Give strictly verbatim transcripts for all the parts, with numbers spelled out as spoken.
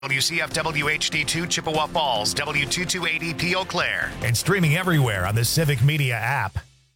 W C F W H D two Chippewa Falls, W two two eight E P Eau Claire, and streaming everywhere on the Civic Media app.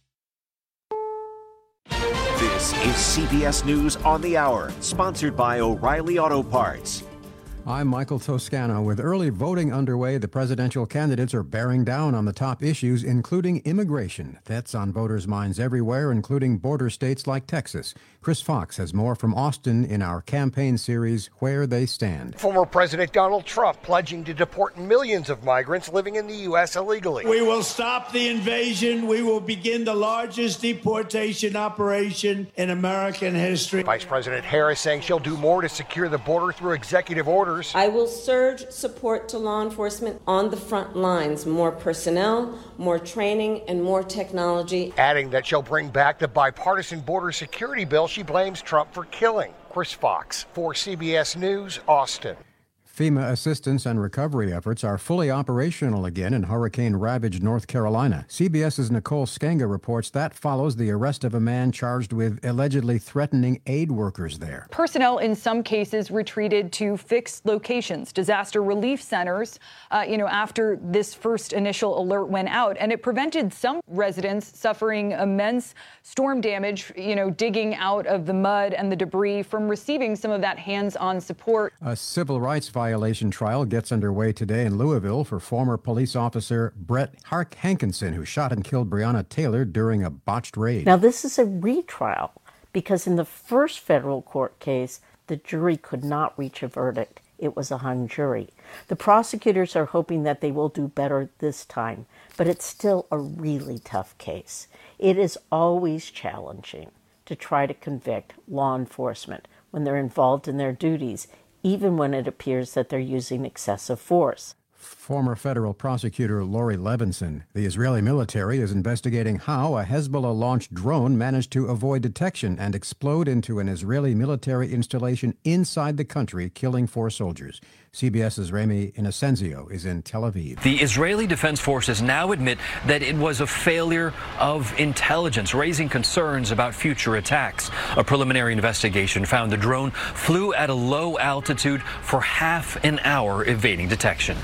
This is C B S News on the Hour, sponsored by O'Reilly Auto Parts. I'm Michael Toscano. With early voting underway, the presidential candidates are bearing down on the top issues, including immigration. That's on voters' minds everywhere, including border states like Texas. Chris Fox has more from Austin in our campaign series, Where They Stand. Former President Donald Trump pledging to deport millions of migrants living in the U S illegally. We will stop the invasion. We will begin the largest deportation operation in American history. Vice President Harris saying she'll do more to secure the border through executive orders. I will surge support to law enforcement on the front lines. More personnel, more training, and more technology. Adding that she'll bring back the bipartisan border security bill she blames Trump for killing. Chris Fox for C B S News, Austin. FEMA assistance and recovery efforts are fully operational again in hurricane-ravaged North Carolina. CBS's Nicole Skenga reports that follows the arrest of a man charged with allegedly threatening aid workers there. Personnel in some cases retreated to fixed locations, disaster relief centers, uh, you know, after this first initial alert went out. And it prevented some residents suffering immense storm damage, you know, digging out of the mud and the debris from receiving some of that hands-on support. A civil rights violation violation trial gets underway today in Louisville for former police officer Brett Hark Hankinson, who shot and killed Breonna Taylor during a botched raid. Now, this is a retrial because in the first federal court case, the jury could not reach a verdict. It was a hung jury. The prosecutors are hoping that they will do better this time, but it's still a really tough case. It is always challenging to try to convict law enforcement when they're involved in their duties, even when it appears that they're using excessive force. Former federal prosecutor Lori Levinson. The Israeli military is investigating how a Hezbollah-launched drone managed to avoid detection and explode into an Israeli military installation inside the country, killing four soldiers. CBS's Remy Inocencio is in Tel Aviv. The Israeli Defense Forces now admit that it was a failure of intelligence, raising concerns about future attacks. A preliminary investigation found the drone flew at a low altitude for half an hour, evading detection.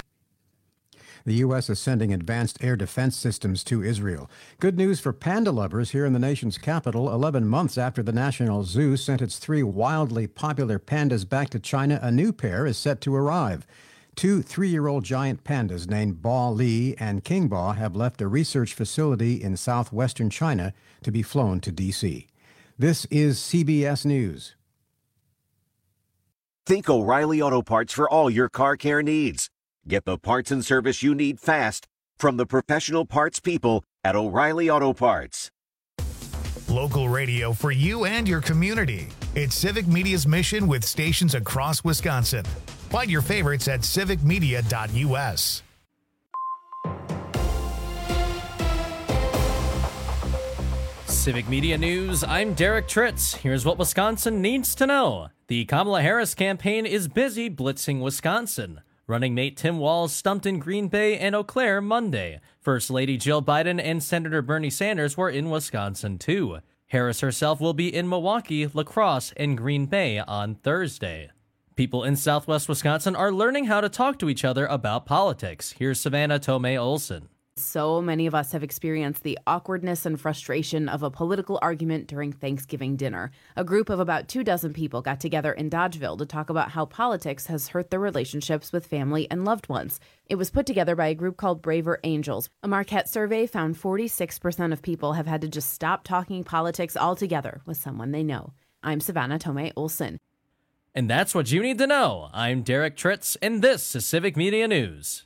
The U S is sending advanced air defense systems to Israel. Good news for panda lovers here in the nation's capital. eleven months after the National Zoo sent its three wildly popular pandas back to China, a new pair is set to arrive. Two three-year-old giant pandas named Ba Li and King Ba have left a research facility in southwestern China to be flown to D C. This is C B S News. Think O'Reilly Auto Parts for all your car care needs. Get the parts and service you need fast from the professional parts people at O'Reilly Auto Parts. Local radio for you and your community. It's Civic Media's mission with stations across Wisconsin. Find your favorites at civic media dot U S. Civic Media News, I'm Derek Tritz. Here's what Wisconsin needs to know. The Kamala Harris campaign is busy blitzing Wisconsin. Running mate Tim Walz stumped in Green Bay and Eau Claire Monday. First Lady Jill Biden and Senator Bernie Sanders were in Wisconsin, too. Harris herself will be in Milwaukee, La Crosse, and Green Bay on Thursday. People in southwest Wisconsin are learning how to talk to each other about politics. Here's Savannah Tomei Olson. So many of us have experienced the awkwardness and frustration of a political argument during Thanksgiving dinner. A group of about two dozen people got together in Dodgeville to talk about how politics has hurt their relationships with family and loved ones. It was put together by a group called Braver Angels. A Marquette survey found forty-six percent of people have had to just stop talking politics altogether with someone they know. I'm Savannah Tomei Olson. And that's what you need to know. I'm Derek Tritz, and this is Civic Media News.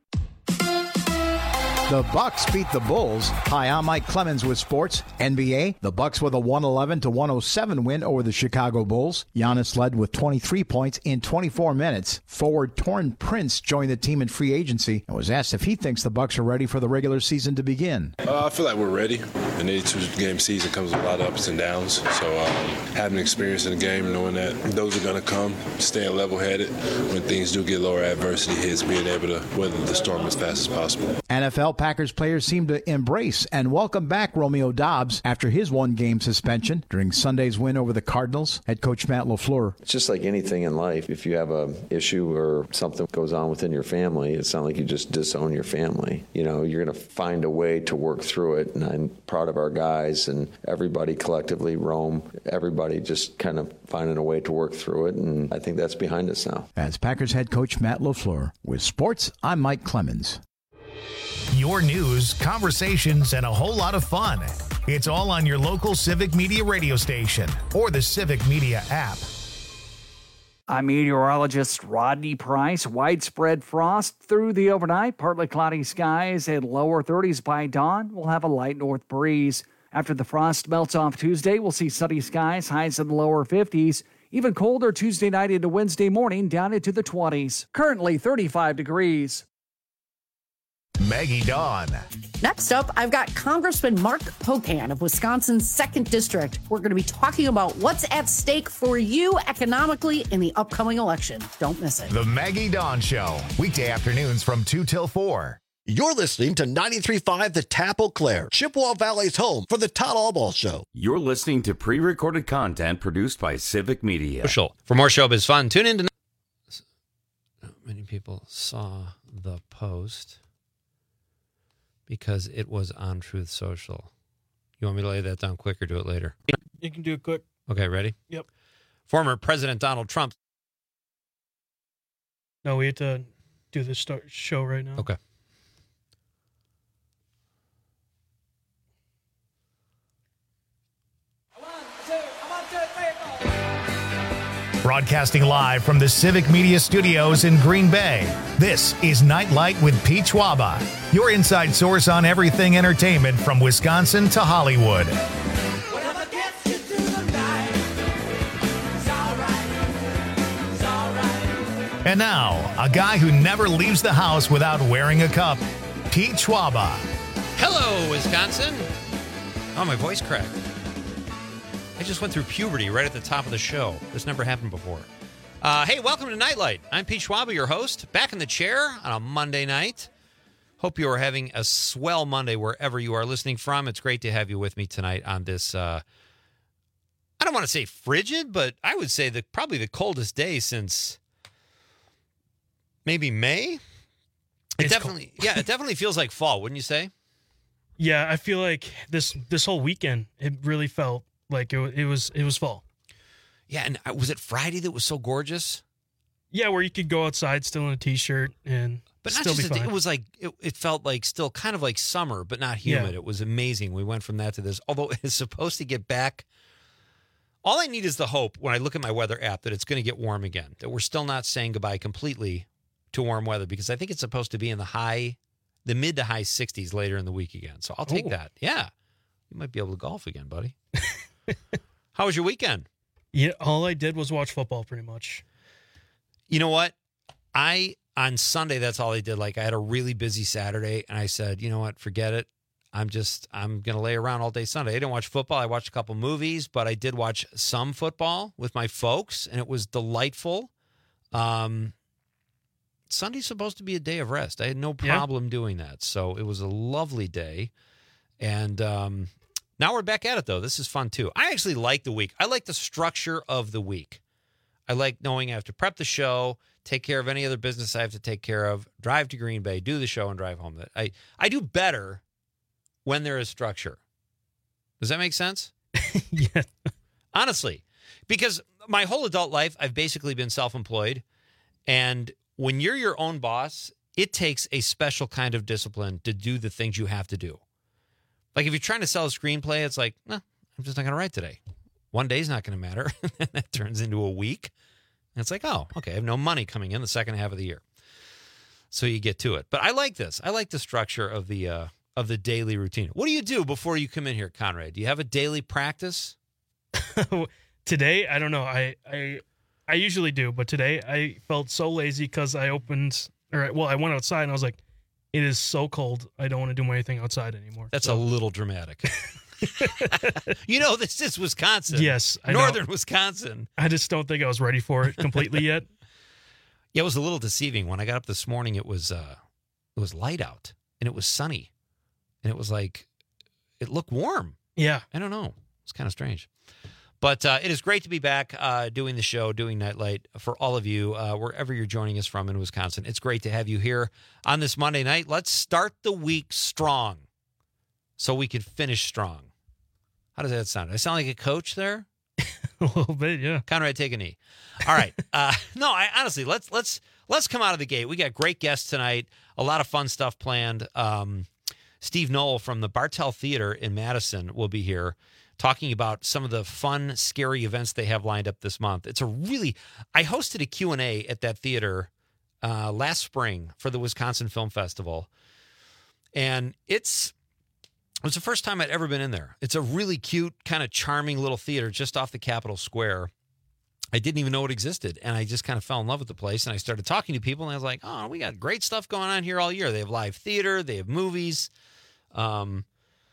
The Bucks beat the Bulls. Hi, I'm Mike Clemens with sports. N B A, the Bucks with a one eleven to one oh seven win over the Chicago Bulls. Giannis led with twenty-three points in twenty-four minutes. Forward Torrin Prince joined the team in free agency and was asked if he thinks the Bucks are ready for the regular season to begin. Uh, I feel like we're ready. An eighty-two game season comes with a lot of ups and downs. So um, having experience in the game, knowing that those are going to come, staying level-headed when things do get lower, adversity hits, being able to weather the storm as fast as possible. N F L Packers players seem to embrace and welcome back Romeo Doubs after his one-game suspension during Sunday's win over the Cardinals. Head coach Matt LaFleur. It's just like anything in life. If you have an issue or something goes on within your family, it's not like you just disown your family. You know, you're going to find a way to work through it, and I'm proud of our guys and everybody collectively, Rome, everybody just kind of finding a way to work through it, and I think that's behind us now. As Packers head coach Matt LaFleur. With sports, I'm Mike Clemens. Your news, conversations, and a whole lot of fun. It's all on your local Civic Media radio station or the Civic Media app. I'm meteorologist Rodney Price. Widespread frost through the overnight. Partly cloudy skies and lower thirties by dawn. We'll have a light north breeze. After the frost melts off Tuesday, we'll see sunny skies, highs in the lower fifties. Even colder Tuesday night into Wednesday morning, down into the twenties. Currently thirty-five degrees. Maggie Dawn. Next up, I've got Congressman Mark Pocan of Wisconsin's second District. We're going to be talking about what's at stake for you economically in the upcoming election. Don't miss it. The Maggie Dawn Show. Weekday afternoons from two till four. You're listening to ninety-three point five The Tap Eau Claire, Chippewa Valley's home for the Todd Allball Show. You're listening to pre-recorded content produced by Civic Media. For more showbiz fun, tune in to... Not many people saw the post because it was on Truth Social. You want me to lay that down quick or do it later? You can do it quick. Okay, ready? Yep. Former President Donald Trump. No, we have to do the start show right now. Okay. Broadcasting live from the Civic Media Studios in Green Bay, this is Nightlight with Pete Schwaba, your inside source on everything entertainment from Wisconsin to Hollywood. And now, a guy who never leaves the house without wearing a cup, Pete Schwaba. Hello, Wisconsin. Oh, my voice cracked. I just went through puberty right at the top of the show. This never happened before. Uh, hey, welcome to Nightlight. I'm Pete Schwaba, your host, back in the chair on a Monday night. Hope you are having a swell Monday wherever you are listening from. It's great to have you with me tonight on this, uh, I don't want to say frigid, but I would say that probably the coldest day since maybe May. It It's definitely, yeah, it definitely feels like fall, wouldn't you say? Yeah, I feel like this this whole weekend, it really felt like it, it was it was fall. Yeah, and was it Friday that was so gorgeous? Yeah, where you could go outside still in a t-shirt and but not still just be a, fine. it was like it, it felt like still kind of like summer, but not humid. Yeah. It was amazing. We went from that to this. Although it's supposed to get back. All I need is the hope when I look at my weather app that it's going to get warm again. That we're still not saying goodbye completely to warm weather because I think it's supposed to be in the high, the mid to high sixties later in the week again. So I'll take Ooh. that. Yeah, you might be able to golf again, buddy. How was your weekend? Yeah, all I did was watch football pretty much. You know what? I, on Sunday, that's all I did. Like, I had a really busy Saturday, and I said, you know what? Forget it. I'm just, I'm going to lay around all day Sunday. I didn't watch football. I watched a couple movies, but I did watch some football with my folks, and it was delightful. Um, Sunday's supposed to be a day of rest. I had no problem yeah. doing that. So it was a lovely day. And um, now we're back at it, though. This is fun, too. I actually like the week. I like the structure of the week. I like knowing I have to prep the show, take care of any other business I have to take care of, drive to Green Bay, do the show, and drive home. I, I do better when there is structure. Does that make sense? Yeah. Honestly, because my whole adult life, I've basically been self-employed. And when you're your own boss, it takes a special kind of discipline to do the things you have to do. Like if you're trying to sell a screenplay, it's like, no, I'm just not going to write today. One day's not going to matter. And that turns into a week. And it's like, oh, okay, I have no money coming in the second half of the year. So you get to it. But I like this. I like the structure of the uh, of the daily routine. What do you do before you come in here, Conrad? Do you have a daily practice? Today, I don't know. I, I I usually do, but today I felt so lazy because I opened, or well, I went outside and I was like, it is so cold. I don't want to do anything outside anymore. That's so. a little dramatic. You know, this is Wisconsin. Yes. I Northern know. Wisconsin. I just don't think I was ready for it completely yet. Yeah, it was a little deceiving. When I got up this morning, it was uh, it was light out. and it was sunny, and it was like, it looked warm. Yeah. I don't know. It's kind of strange. But uh, it is great to be back uh, doing the show, doing Nightlight for all of you, uh, wherever you're joining us from in Wisconsin. It's great to have you here on this Monday night. Let's start the week strong so we can finish strong. How does that sound? Do I sound like a coach there? A little bit, yeah. Conrad, take a knee. All right. Uh, no, I honestly, let's let's let's come out of the gate. We got great guests tonight. A lot of fun stuff planned. Um, Steve Knoll from the Bartell Theater in Madison will be here talking about some of the fun, scary events they have lined up this month. It's a really, I hosted a Q and A at that theater uh, last spring for the Wisconsin Film Festival. And it's, it was the first time I'd ever been in there. It's a really cute, kind of charming little theater just off the Capitol Square. I didn't even know it existed. And I just kind of fell in love with the place. And I started talking to people and I was like, oh, we got great stuff going on here all year. They have live theater. They have movies. Um,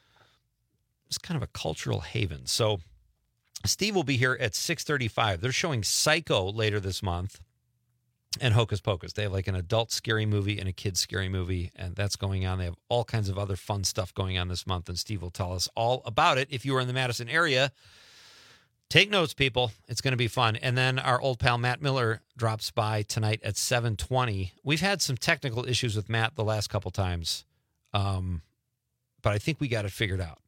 It's kind of a cultural haven. So Steve will be here at six thirty-five. They're showing Psycho later this month and Hocus Pocus. They have like an adult scary movie and a kid's scary movie, and that's going on. They have all kinds of other fun stuff going on this month, and Steve will tell us all about it. If you are in the Madison area, take notes, people. It's going to be fun. And then our old pal Matt Miller drops by tonight at seven twenty. We've had some technical issues with Matt the last couple times, um, but I think we got it figured out.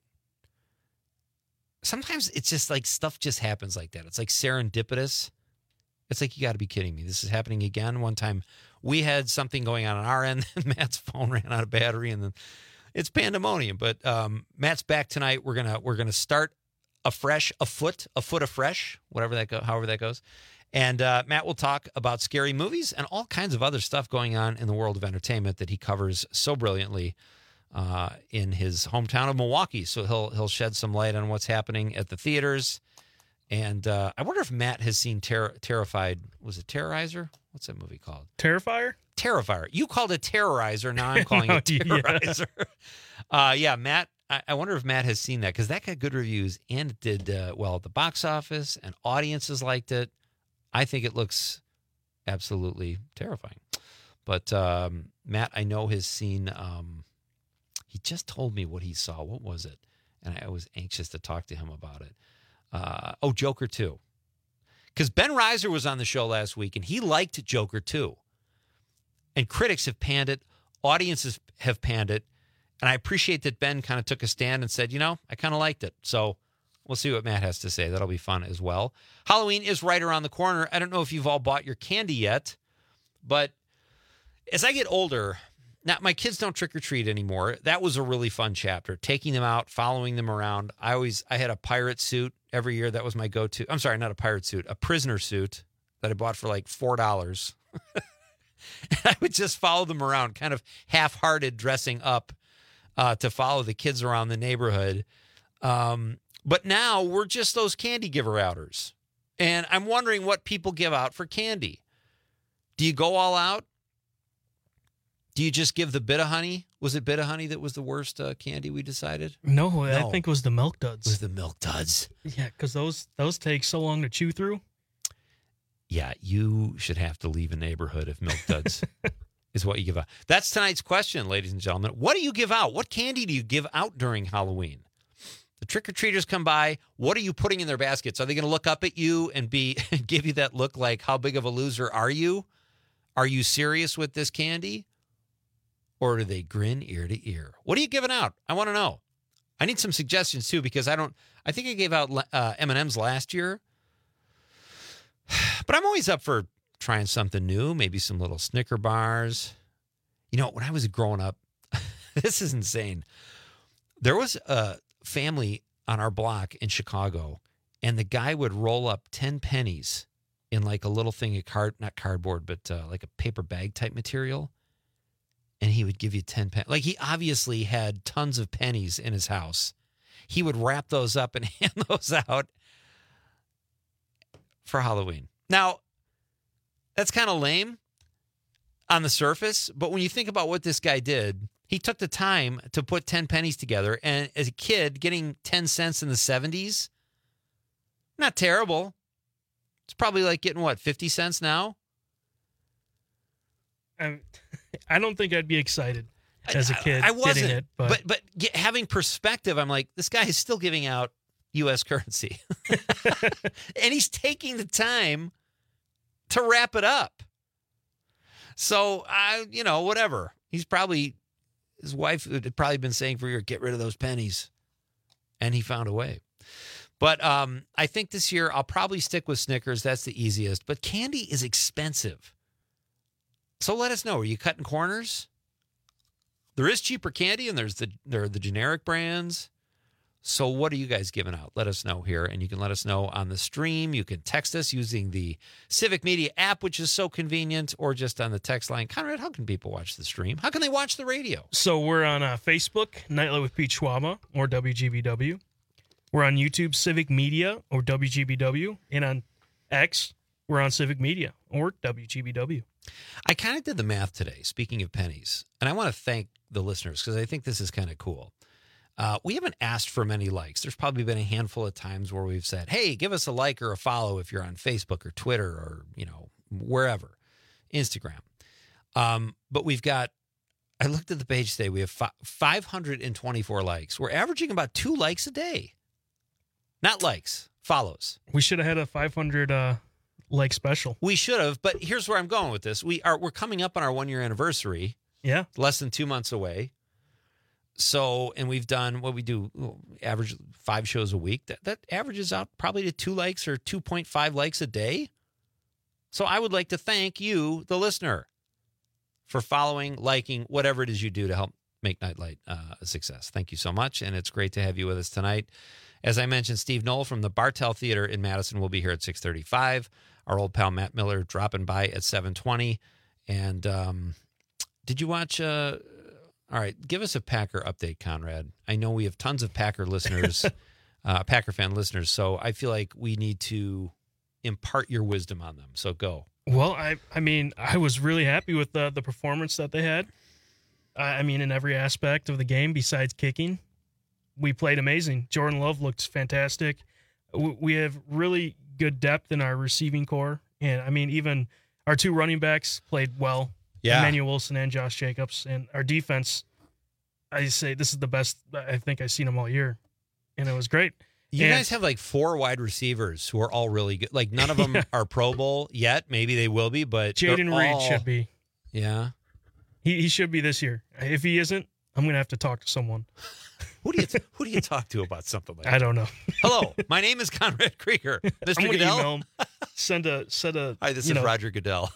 Sometimes it's just like stuff just happens like that. It's like serendipitous. It's like, you got to be kidding me. This is happening again. One time we had something going on on our end. Matt's phone ran out of battery, and then it's pandemonium. But um, Matt's back tonight. We're gonna we're gonna start afresh, a foot, a foot afresh, whatever that go, however that goes. And uh, Matt will talk about scary movies and all kinds of other stuff going on in the world of entertainment that he covers so brilliantly uh, in his hometown of Milwaukee. So he'll he'll shed some light on what's happening at the theaters. And uh, I wonder if Matt has seen Ter- Terrified. Was it Terrorizer? What's that movie called? Terrifier? Terrifier. You called it Terrorizer. Now I'm calling no, it Terrorizer. Yeah, uh, yeah Matt. I, I wonder if Matt has seen that, because that got good reviews and it did uh, well at the box office, and audiences liked it. I think it looks absolutely terrifying. But um, Matt, I know, has seen. Um, he just told me what he saw. What was it? And I was anxious to talk to him about it. Uh, oh, Joker two. Because Ben Reiser was on the show last week, and he liked Joker two. And critics have panned it. Audiences have panned it. And I appreciate that Ben kind of took a stand and said, you know, I kind of liked it. So we'll see what Matt has to say. That'll be fun as well. Halloween is right around the corner. I don't know if you've all bought your candy yet, but as I get older, now my kids don't trick or treat anymore. That was a really fun chapter. Taking them out, following them around. I always, I had a pirate suit every year. That was my go-to. I'm sorry, not a pirate suit, a prisoner suit that I bought for like four dollars. And I would just follow them around, kind of half-hearted dressing up uh, to follow the kids around the neighborhood. Um, but now we're just those candy giver outers. And I'm wondering what people give out for candy. Do you go all out? Do you just give the bit of honey? Was it bit of honey that was the worst uh, candy we decided? No, no, I think it was the Milk Duds. It was the Milk Duds. Yeah, because those those take so long to chew through. Yeah, you should have to leave a neighborhood if Milk Duds is what you give out. That's tonight's question, ladies and gentlemen. What do you give out? What candy do you give out during Halloween? The trick-or-treaters come by. What are you putting in their baskets? Are they going to look up at you and be give you that look like, how big of a loser are you? Are you serious with this candy? Or do they grin ear to ear? What are you giving out? I want to know. I need some suggestions, too, because I don't, I think I gave out uh, M and M's last year. But I'm always up for trying something new, maybe some little Snicker bars. You know, when I was growing up, this is insane. There was a family on our block in Chicago, and the guy would roll up ten pennies in like a little thing of card, not cardboard, but uh, like a paper bag type material. And he would give you ten pennies. Like, he obviously had tons of pennies in his house. He would wrap those up and hand those out for Halloween. Now, that's kind of lame on the surface, but when you think about what this guy did, he took the time to put ten pennies together. And as a kid, getting ten cents in the seventies, not terrible. It's probably like getting, what, fifty cents now? Um, I don't think I'd be excited. as a kid. I wasn't, getting it, but, but but get, having perspective, I'm like, this guy is still giving out U S currency, and he's taking the time to wrap it up. So I, you know, whatever. He's probably his wife had probably been saying for years, get rid of those pennies, and he found a way. But um, I think this year I'll probably stick with Snickers. That's the easiest. But candy is expensive. So let us know. Are you cutting corners? There is cheaper candy, and there's the there are the generic brands. So what are you guys giving out? Let us know here, and you can let us know on the stream. You can text us using the Civic Media app, which is so convenient, or just on the text line. Conrad, how can people watch the stream? How can they watch the radio? So we're on uh, Facebook, Nightlight with Pete Schwaba, or W G B W. We're on YouTube, Civic Media, or W G B W. And on X, we're on Civic Media, or W G B W. I kind of did the math today, speaking of pennies, and I want to thank the listeners because I think this is kind of cool. Uh, we haven't asked for many likes. There's probably been a handful of times where we've said, hey, give us a like or a follow if you're on Facebook or Twitter or, you know, wherever, Instagram. Um, but we've got, I looked at the page today, we have fi- five hundred twenty-four likes. We're averaging about two likes a day. Not likes, follows. We should have had a five hundred uh, like special. We should have, but here's where I'm going with this. We are, we're coming up on our one-year anniversary. Yeah. Less than two months away. So, and we've done what we do, average five shows a week. That that averages out probably to two likes or two point five likes a day. So I would like to thank you, the listener, for following, liking, whatever it is you do to help make Nightlight uh, a success. Thank you so much, and it's great to have you with us tonight. As I mentioned, Steve Knoll from the Bartell Theater in Madison will be here at six thirty-five. Our old pal Matt Miller dropping by at seven twenty. And um, did you watch... Uh, All right, give us a Packer update, Conrad. I know we have tons of Packer listeners, uh, Packer fan listeners, so I feel like we need to impart your wisdom on them. So go. Well, I I mean, I was really happy with the, the performance that they had. Uh, I mean, in every aspect of the game besides kicking, we played amazing. Jordan Love looked fantastic. We, we have really good depth in our receiving core, and I mean, even our two running backs played well. Yeah. Emmanuel Wilson and Josh Jacobs. And our defense, I say this is the best I think I've seen them all year. And it was great. You and, guys have like four wide receivers who are all really good. Like none of them yeah. are Pro Bowl yet. Maybe they will be, but Jaden Reed all... should be. Yeah. He he should be this year. If he isn't, I'm going to have to talk to someone. Who do you t- who do you talk to about something like that? I don't know. Hello, my name is Conrad Krieger. Mister I'm Goodell. Email him, send a send a. Hi, this is know. Roger Roger Goodell.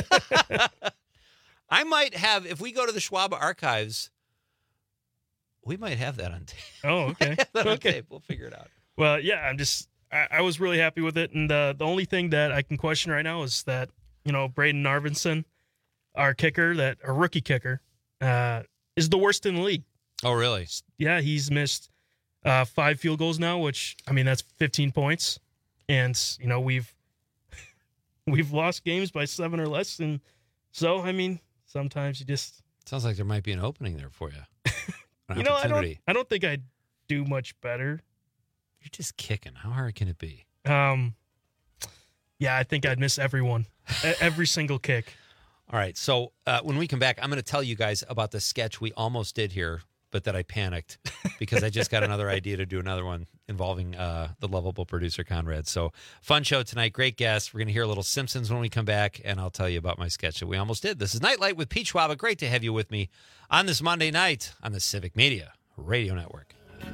I might have, if we go to the Schwab archives, we might have that on tape. Oh, okay. that on okay. tape. We'll figure it out. Well, yeah, I'm just, I, I was really happy with it. And uh, the only thing that I can question right now is that, you know, Braden Narvinson, our kicker, that a rookie kicker, uh, is the worst in the league. Oh, really? Yeah, he's missed uh, five field goals now, which, I mean, that's fifteen points. And, you know, we've, we've lost games by seven or less. And so, I mean, sometimes you just... Sounds like there might be an opening there for you. you know, I don't, I don't think I'd do much better. You're just kicking. How hard can it be? Um, yeah, I think I'd miss everyone. Every single kick. All right, so uh, when we come back, I'm going to tell you guys about the sketch we almost did here, but that I panicked because I just got another idea to do another one involving uh, the lovable producer, Conrad. So fun show tonight. Great guests. We're going to hear a little Simpsons when we come back, and I'll tell you about my sketch that we almost did. This is Nightlight with Pete Schwab. Great to have you with me on this Monday night on the Civic Media Radio Network.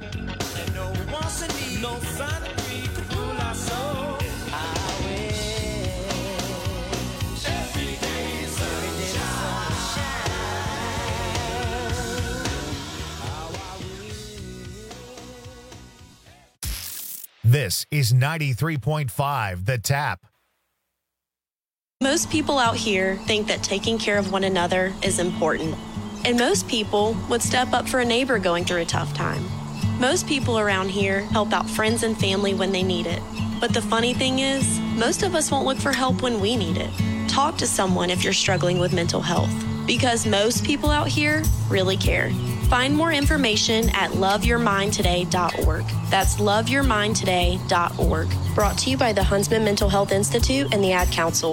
This is ninety-three point five The Tap. Most people out here think that taking care of one another is important. And most people would step up for a neighbor going through a tough time. Most people around here help out friends and family when they need it. But the funny thing is, most of us won't look for help when we need it. Talk to someone if you're struggling with mental health, because most people out here really care. Find more information at love your mind today dot org. That's love your mind today dot org. Brought to you by the Huntsman Mental Health Institute and the Ad Council.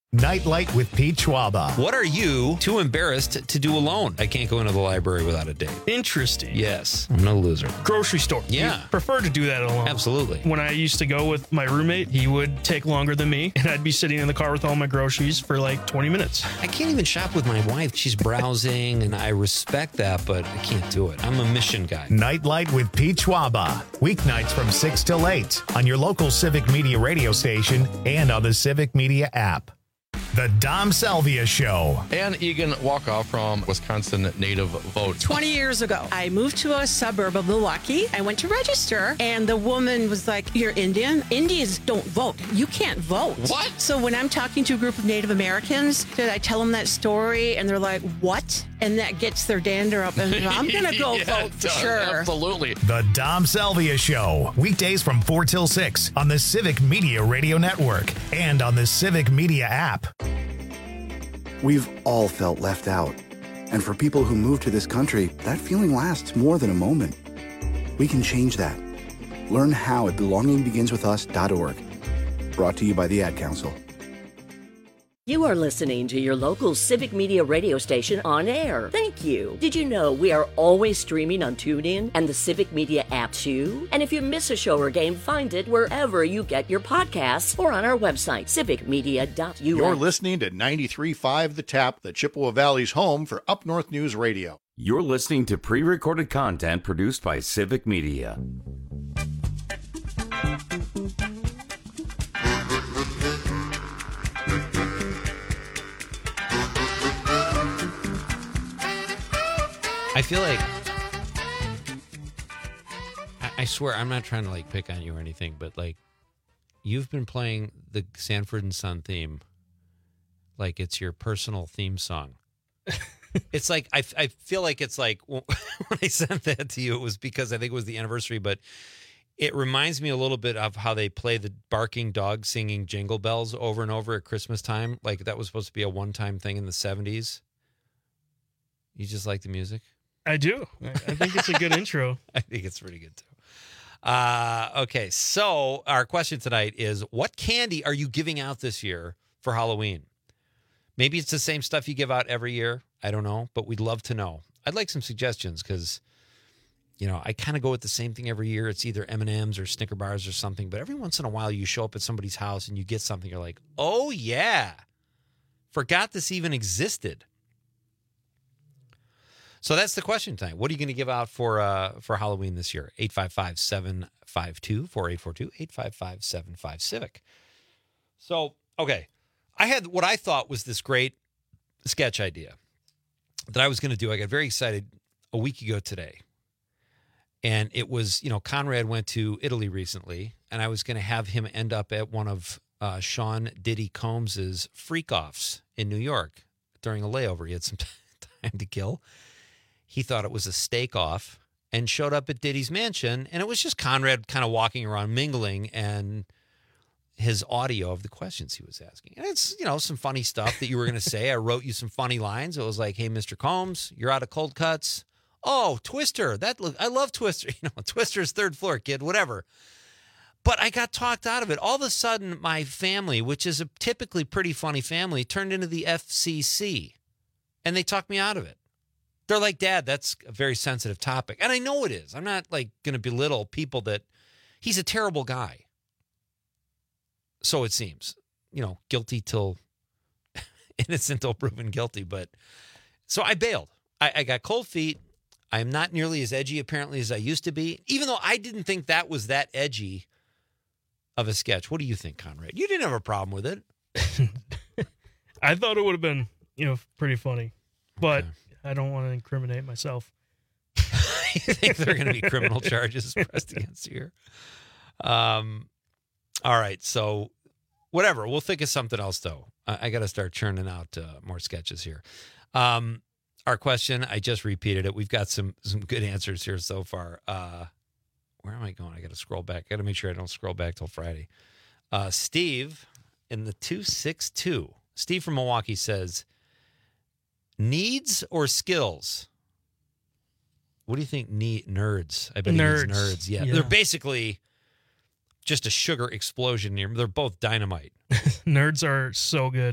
Nightlight with Pete Schwaba. What are you too embarrassed to do alone? I can't go into the library without a date. Interesting. Yes. I'm no loser. Grocery store. Yeah. You prefer to do that alone. Absolutely. When I used to go with my roommate, he would take longer than me, and I'd be sitting in the car with all my groceries for like twenty minutes. I can't even shop with my wife. She's browsing, and I respect that, but I can't do it. I'm a mission guy. Nightlight with Pete Schwaba. Weeknights from six till eight on your local Civic Media radio station and on the Civic Media app. The Dom Salvia Show. Ann Egan Walkoff from Wisconsin Native Vote. twenty years ago, I moved to a suburb of Milwaukee. I went to register, and the woman was like, "You're Indian? Indians don't vote. You can't vote." What? So when I'm talking to a group of Native Americans, did I tell them that story? And they're like, "What?" And that gets their dander up, and I'm going to go Yeah, vote for sure. Absolutely. The Dom Salvia Show. Weekdays from four till six on the Civic Media Radio Network and on the Civic Media app. We've all felt left out. And for people who move to this country, that feeling lasts more than a moment. We can change that. Learn how at belonging begins with us dot org. Brought to you by the Ad Council. You are listening to your local Civic Media radio station on air. Thank you. Did you know we are always streaming on TuneIn and the Civic Media app too? And if you miss a show or game, find it wherever you get your podcasts or on our website, civic media dot U S. You're listening to ninety-three point five The Tap, the Chippewa Valley's home for Up North News Radio. You're listening to pre-recorded content produced by Civic Media. I feel like, I, I swear, I'm not trying to like pick on you or anything, but like, you've been playing the Sanford and Son theme like it's your personal theme song. It's like, I, I feel like it's like, when I sent that to you, it was because I think it was the anniversary, but it reminds me a little bit of how they play the barking dog singing Jingle Bells over and over at Christmas time. Like that was supposed to be a one-time thing in the seventies. You just like the music? I do. I think it's a good intro. I think it's pretty good, too. Uh, okay, so our question tonight is, what candy are you giving out this year for Halloween? Maybe it's the same stuff you give out every year. I don't know, but we'd love to know. I'd like some suggestions because, you know, I kind of go with the same thing every year. It's either M and M's or Snicker bars or something, but every once in a while you show up at somebody's house and you get something. You're like, oh, yeah, forgot this even existed. So that's the question tonight. What are you going to give out for uh, for Halloween this year? eight five five, seven five two, four eight four two, eight five five, seven five, Civic. So, okay. I had what I thought was this great sketch idea that I was going to do. I got very excited a week ago today. And it was, you know, Conrad went to Italy recently, and I was going to have him end up at one of uh, Sean Diddy Combs's freak-offs in New York during a layover. He had some time to kill. He thought it was a stake off and showed up at Diddy's mansion. And it was just Conrad kind of walking around mingling and his audio of the questions he was asking. And it's, you know, some funny stuff that you were going to say. I wrote you some funny lines. It was like, hey, Mister Combs, you're out of cold cuts. Oh, Twister. That look, I love Twister. You know, Twister's third floor, kid, whatever. But I got talked out of it. All of a sudden, my family, which is a typically pretty funny family, turned into the F C C. And they talked me out of it. They're like, Dad, that's a very sensitive topic. And I know it is. I'm not like going to belittle people that he's a terrible guy. So it seems, you know, guilty till innocent till proven guilty. But so I bailed. I, I got cold feet. I'm not nearly as edgy apparently as I used to be, even though I didn't think that was that edgy of a sketch. What do you think, Conrad? You didn't have a problem with it. I thought it would have been, you know, pretty funny, but Okay. I don't want to incriminate myself. You think there are going to be criminal charges pressed against you here? Um, all right. So whatever. We'll think of something else, though. I, I got to start churning out uh, more sketches here. Um, our question, I just repeated it. We've got some some good answers here so far. Uh, where am I going? I got to scroll back. I got to make sure I don't scroll back till Friday. Uh, Steve in the two six two. Steve from Milwaukee says, needs or skills? What do you think? Need nerds? I bet Nerds. he means nerds. Yeah. Yeah. They're basically just a sugar explosion here. They're both dynamite. Nerds are so good.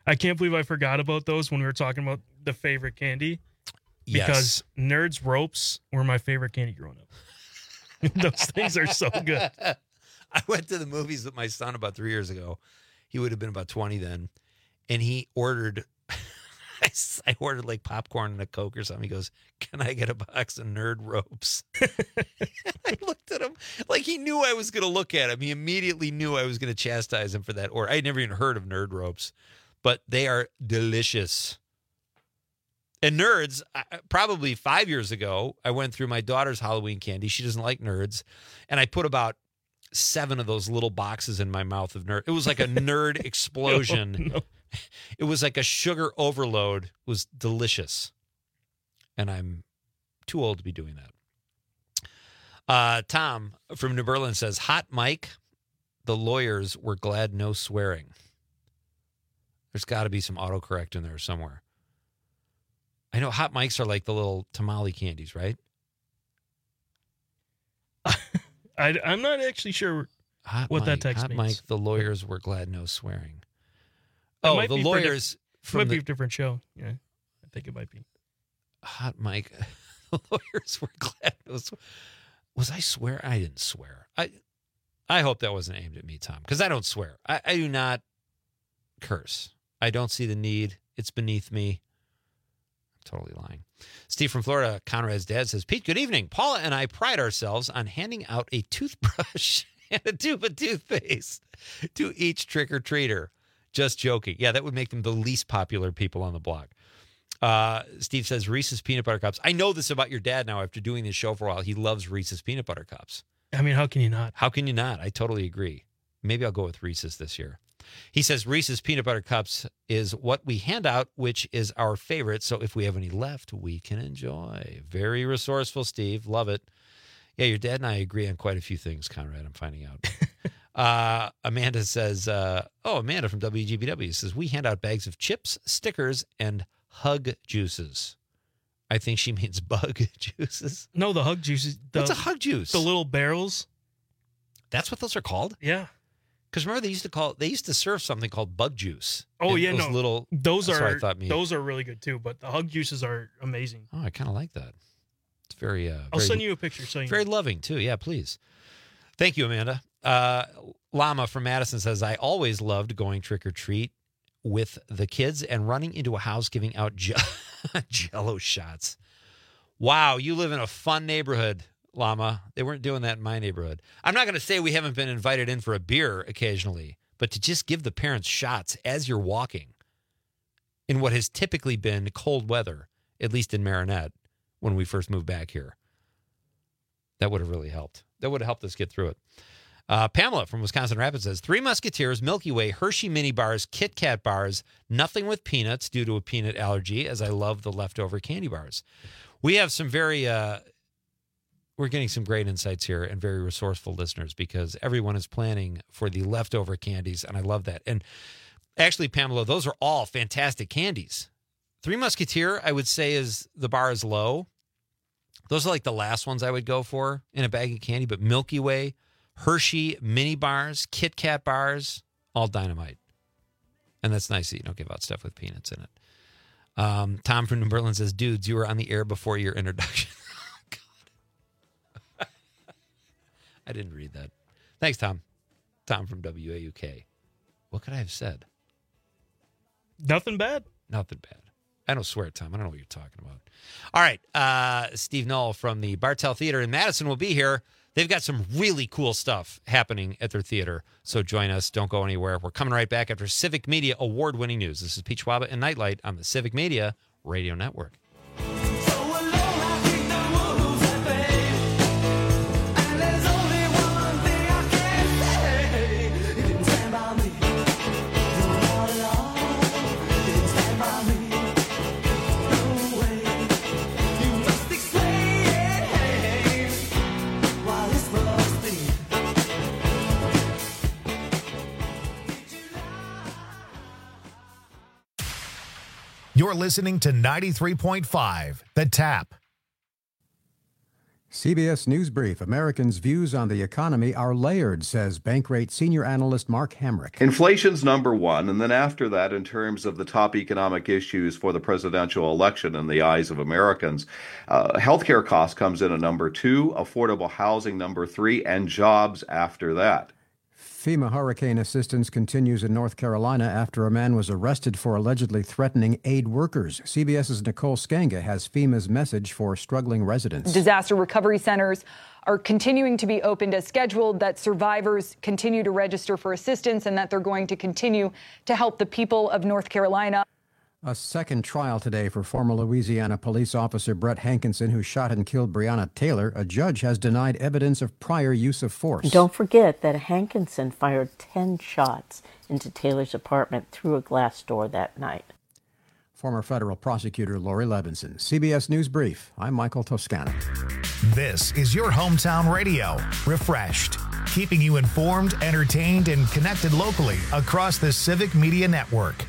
I can't believe I forgot about those when we were talking about the favorite candy. Because Yes. Nerds Ropes were my favorite candy growing up. Those things are so good. I went to the movies with my son about three years ago. He would have been about twenty then. And he ordered, I, I ordered like popcorn and a Coke or something. He goes, can I get a box of Nerd Ropes? I looked at him like he knew I was going to look at him. He immediately knew I was going to chastise him for that order. I'd never even heard of Nerd Ropes, but they are delicious. And Nerds, probably five years ago, I went through my daughter's Halloween candy. She doesn't like Nerds. And I put about seven of those little boxes in my mouth of Nerd. It was like a nerd explosion. No, no. It was like a sugar overload. It was delicious. And I'm too old to be doing that. Uh, Tom from New Berlin says, Hot Mike, the lawyers were glad no swearing. There's got to be some autocorrect in there somewhere. I know Hot Mics are like the little tamale candies, right? I, I'm not actually sure Hot what Mike, that text Hot means. Mike, the lawyers were glad no swearing. It Oh, might the be for a lawyers diff- from might the be a different show. Yeah, I think it might be. Hot Mike, the lawyers were glad no swearing. Was I swear? I didn't swear. I I hope that wasn't aimed at me, Tom, because I don't swear. I, I do not curse. I don't see the need. It's beneath me. Totally lying. Steve from Florida, Conrad's dad, says, Pete, good evening. Paula and I pride ourselves on handing out a toothbrush and a tube of toothpaste to each trick-or-treater. Just joking. Yeah, that would make them the least popular people on the block. Uh, Steve says, Reese's Peanut Butter Cups. I know this about your dad now after doing this show for a while. He loves Reese's Peanut Butter Cups. I mean, how can you not? How can you not? I totally agree. Maybe I'll go with Reese's this year. He says Reese's Peanut Butter Cups is what we hand out, which is our favorite. So if we have any left, we can enjoy. Very resourceful, Steve. Love it. Yeah, your dad and I agree on quite a few things, Conrad, I'm finding out. uh, Amanda says, uh, oh, Amanda from W G B W says, we hand out bags of chips, stickers, and hug juices. I think she means bug juices. No, the hug juices. The, What's a hug juice? The little barrels. That's what those are called? Yeah. Because remember, they used to call they used to serve something called bug juice. Oh And yeah, those no, little those that's are what I thought maybe. those are really good too. But the hug juices are amazing. Oh, I kind of like that. It's very. Uh, I'll very, send you a picture. So you very know. loving too. Yeah, please. Thank you, Amanda. Uh, Llama from Madison says, I always loved going trick or treat with the kids and running into a house giving out je- Jello shots. Wow, you live in a fun neighborhood, Llama. They weren't doing that in my neighborhood. I'm not going to say we haven't been invited in for a beer occasionally, but to just give the parents shots as you're walking in what has typically been cold weather, at least in Marinette, when we first moved back here, that would have really helped. That would have helped us get through it. Uh, Pamela from Wisconsin Rapids says, Three Musketeers, Milky Way, Hershey mini bars, Kit Kat bars, nothing with peanuts due to a peanut allergy, as I love the leftover candy bars. We have some very, uh, we're getting some great insights here and very resourceful listeners because everyone is planning for the leftover candies, and I love that. And actually, Pamela, those are all fantastic candies. Three Musketeer, I would say, is the bar is low. Those are like the last ones I would go for in a bag of candy, but Milky Way, Hershey mini bars, Kit Kat bars, all dynamite. And that's nice that you don't give out stuff with peanuts in it. Um, Tom from New Berlin says, dudes, you were on the air before your introduction. Oh, God. I didn't read that. Thanks, Tom. Tom from W A U K. What could I have said? Nothing bad. Nothing bad. I don't swear, Tom. I don't know what you're talking about. All right. Uh, Steve Null from the Bartell Theater in Madison will be here. They've got some really cool stuff happening at their theater. So join us. Don't go anywhere. We're coming right back after Civic Media award-winning news. This is Pete Schwaba and Nightlight on the Civic Media Radio Network. You're listening to ninety-three point five, The Tap. C B S News Brief. Americans' views on the economy are layered, says Bankrate senior analyst Mark Hamrick. Inflation's number one, and then after that, in terms of the top economic issues for the presidential election in the eyes of Americans, uh, healthcare costs comes in at number two, affordable housing number three, and jobs after that. FEMA hurricane assistance continues in North Carolina after a man was arrested for allegedly threatening aid workers. CBS's Nicole Skenga has FEMA's message for struggling residents. Disaster recovery centers are continuing to be opened as scheduled, that survivors continue to register for assistance, and that they're going to continue to help the people of North Carolina. A second trial today for former Louisiana police officer Brett Hankinson, who shot and killed Breonna Taylor. A judge has denied evidence of prior use of force. Don't forget that Hankinson fired ten shots into Taylor's apartment through a glass door that night. Former federal prosecutor Lori Levinson. C B S News Brief. I'm Michael Toscano. This is your hometown radio. Refreshed, keeping you informed, entertained, and connected locally across the Civic Media Network.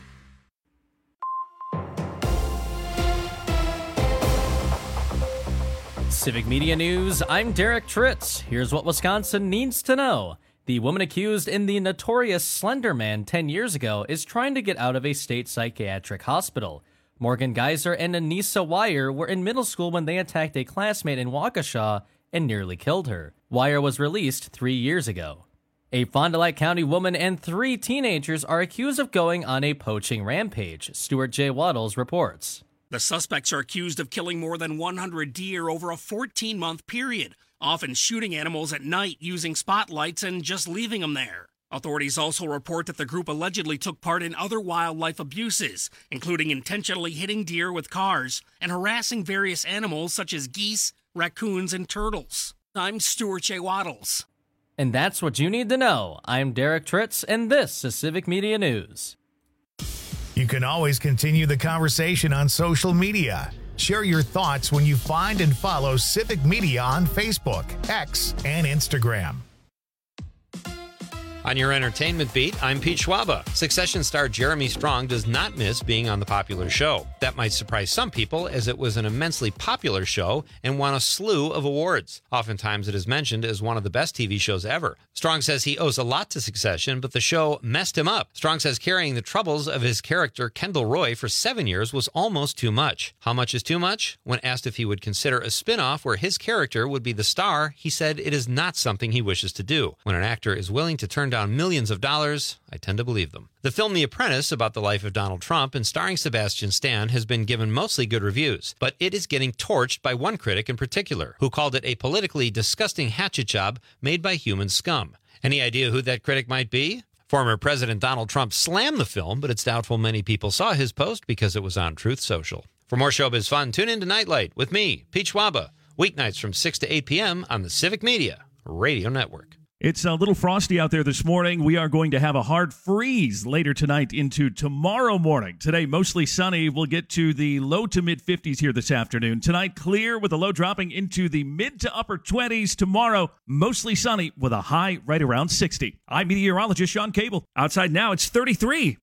Civic Media News, I'm Derek Tritz. Here's what Wisconsin needs to know. The woman accused in the notorious Slender Man ten years ago is trying to get out of a state psychiatric hospital. Morgan Geyser and Anissa Wire were in middle school when they attacked a classmate in Waukesha and nearly killed her. Wire was released three years ago. A Fond du Lac County woman and three teenagers are accused of going on a poaching rampage. Stuart J. Waddles reports. The suspects are accused of killing more than one hundred deer over a fourteen-month period, often shooting animals at night using spotlights and just leaving them there. Authorities also report that the group allegedly took part in other wildlife abuses, including intentionally hitting deer with cars and harassing various animals such as geese, raccoons, and turtles. I'm Stuart J. Waddles. And that's what you need to know. I'm Derek Tritz, and this is Civic Media News. You can always continue the conversation on social media. Share your thoughts when you find and follow Civic Media on Facebook, X, and Instagram. On your entertainment beat, I'm Pete Schwaba. Succession star Jeremy Strong does not miss being on the popular show. That might surprise some people, as it was an immensely popular show and won a slew of awards. Oftentimes it is mentioned as one of the best T V shows ever. Strong says he owes a lot to Succession, but the show messed him up. Strong says carrying the troubles of his character Kendall Roy for seven years was almost too much. How much is too much? When asked if he would consider a spin-off where his character would be the star, he said it is not something he wishes to do. When an actor is willing to turn down millions of dollars, I tend to believe them. The film The Apprentice, about the life of Donald Trump and starring Sebastian Stan, has been given mostly good reviews, but it is getting torched by one critic in particular, who called it a politically disgusting hatchet job made by human scum. Any idea who that critic might be? Former President Donald Trump slammed the film, but it's doubtful many people saw his post because it was on Truth Social. For more showbiz fun, tune in to Nightlight with me, Pete Schwaba, weeknights from six to eight p.m. on the Civic Media Radio Network. It's a little frosty out there this morning. We are going to have a hard freeze later tonight into tomorrow morning. Today, mostly sunny. We'll get to the low to mid fifties here this afternoon. Tonight, clear with a low dropping into the mid to upper twenties. Tomorrow, mostly sunny with a high right around sixty. I'm meteorologist Sean Cable. Outside now, it's thirty-three.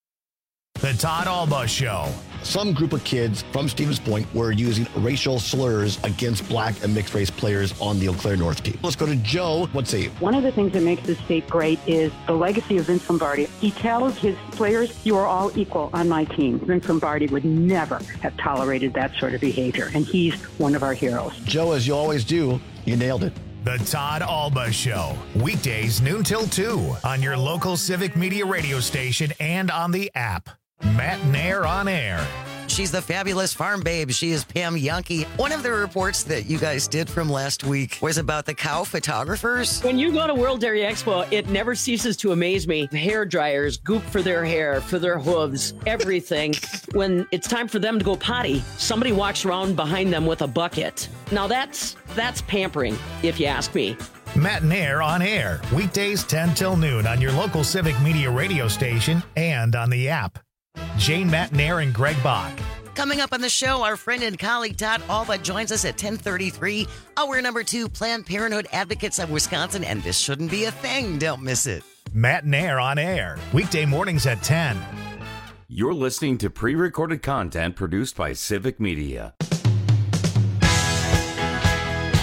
The Todd Alba Show. Some group of kids from Stevens Point were using racial slurs against black and mixed race players on the Eau Claire North team. Let's go to Joe. Let's see. One of the things that makes this state great is the legacy of Vince Lombardi. He tells his players, you are all equal on my team. Vince Lombardi would never have tolerated that sort of behavior, and he's one of our heroes. Joe, as you always do, you nailed it. The Todd Alba Show. Weekdays noon till two on your local Civic Media radio station and on the app. Matt Nair on air. She's the fabulous farm babe. She is Pam Yankee. One of the reports that you guys did from last week was about the cow photographers. When you go to World Dairy Expo, it never ceases to amaze me. Hair dryers, goop for their hair, for their hooves, everything. When it's time for them to go potty, somebody walks around behind them with a bucket. Now that's that's pampering, if you ask me. Matt Nair on air. Weekdays ten till noon on your local Civic Media radio station and on the app. Jane Matt Nair and Greg Bach. Coming up on the show, our friend and colleague Todd Alba joins us at ten thirty-three. Hour number two, Planned Parenthood Advocates of Wisconsin, and this shouldn't be a thing. Don't miss it. Matt Nair on air. Weekday mornings at ten. You're listening to pre-recorded content produced by Civic Media.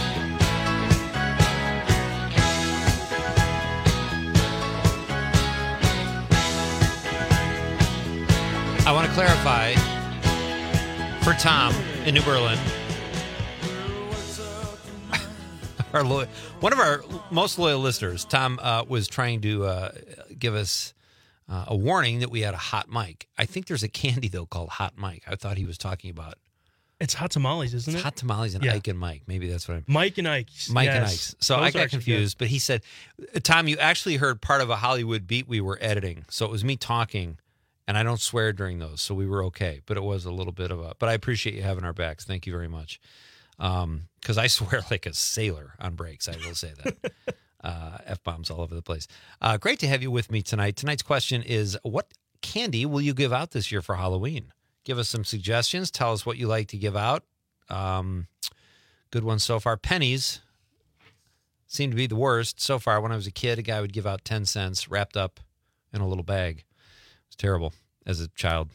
I want to clarify for Tom in New Berlin. Our loyal, one of our most loyal listeners, Tom, uh, was trying to uh, give us uh, a warning that we had a hot mic. I think there's a candy, though, called Hot Mike. I thought he was talking about. It's Hot Tamales, isn't It's it? Hot Tamales and Yeah. Ike and Mike. Maybe that's what I'm. Mike and Ike. Mike yes. and Ike. So Those I are got actually confused, but he said, Tom, you actually heard part of a Hollywood beat we were editing. So it was me talking, and I don't swear during those, so we were okay. But it was a little bit of a. But I appreciate you having our backs. Thank you very much. Um, because I swear like a sailor on breaks. I will say that. uh, F-bombs all over the place. Uh, great to have you with me tonight. Tonight's question is, what candy will you give out this year for Halloween? Give us some suggestions. Tell us what you like to give out. Um, good one so far. Pennies seem to be the worst so far. When I was a kid, a guy would give out ten cents wrapped up in a little bag. It was terrible as a child.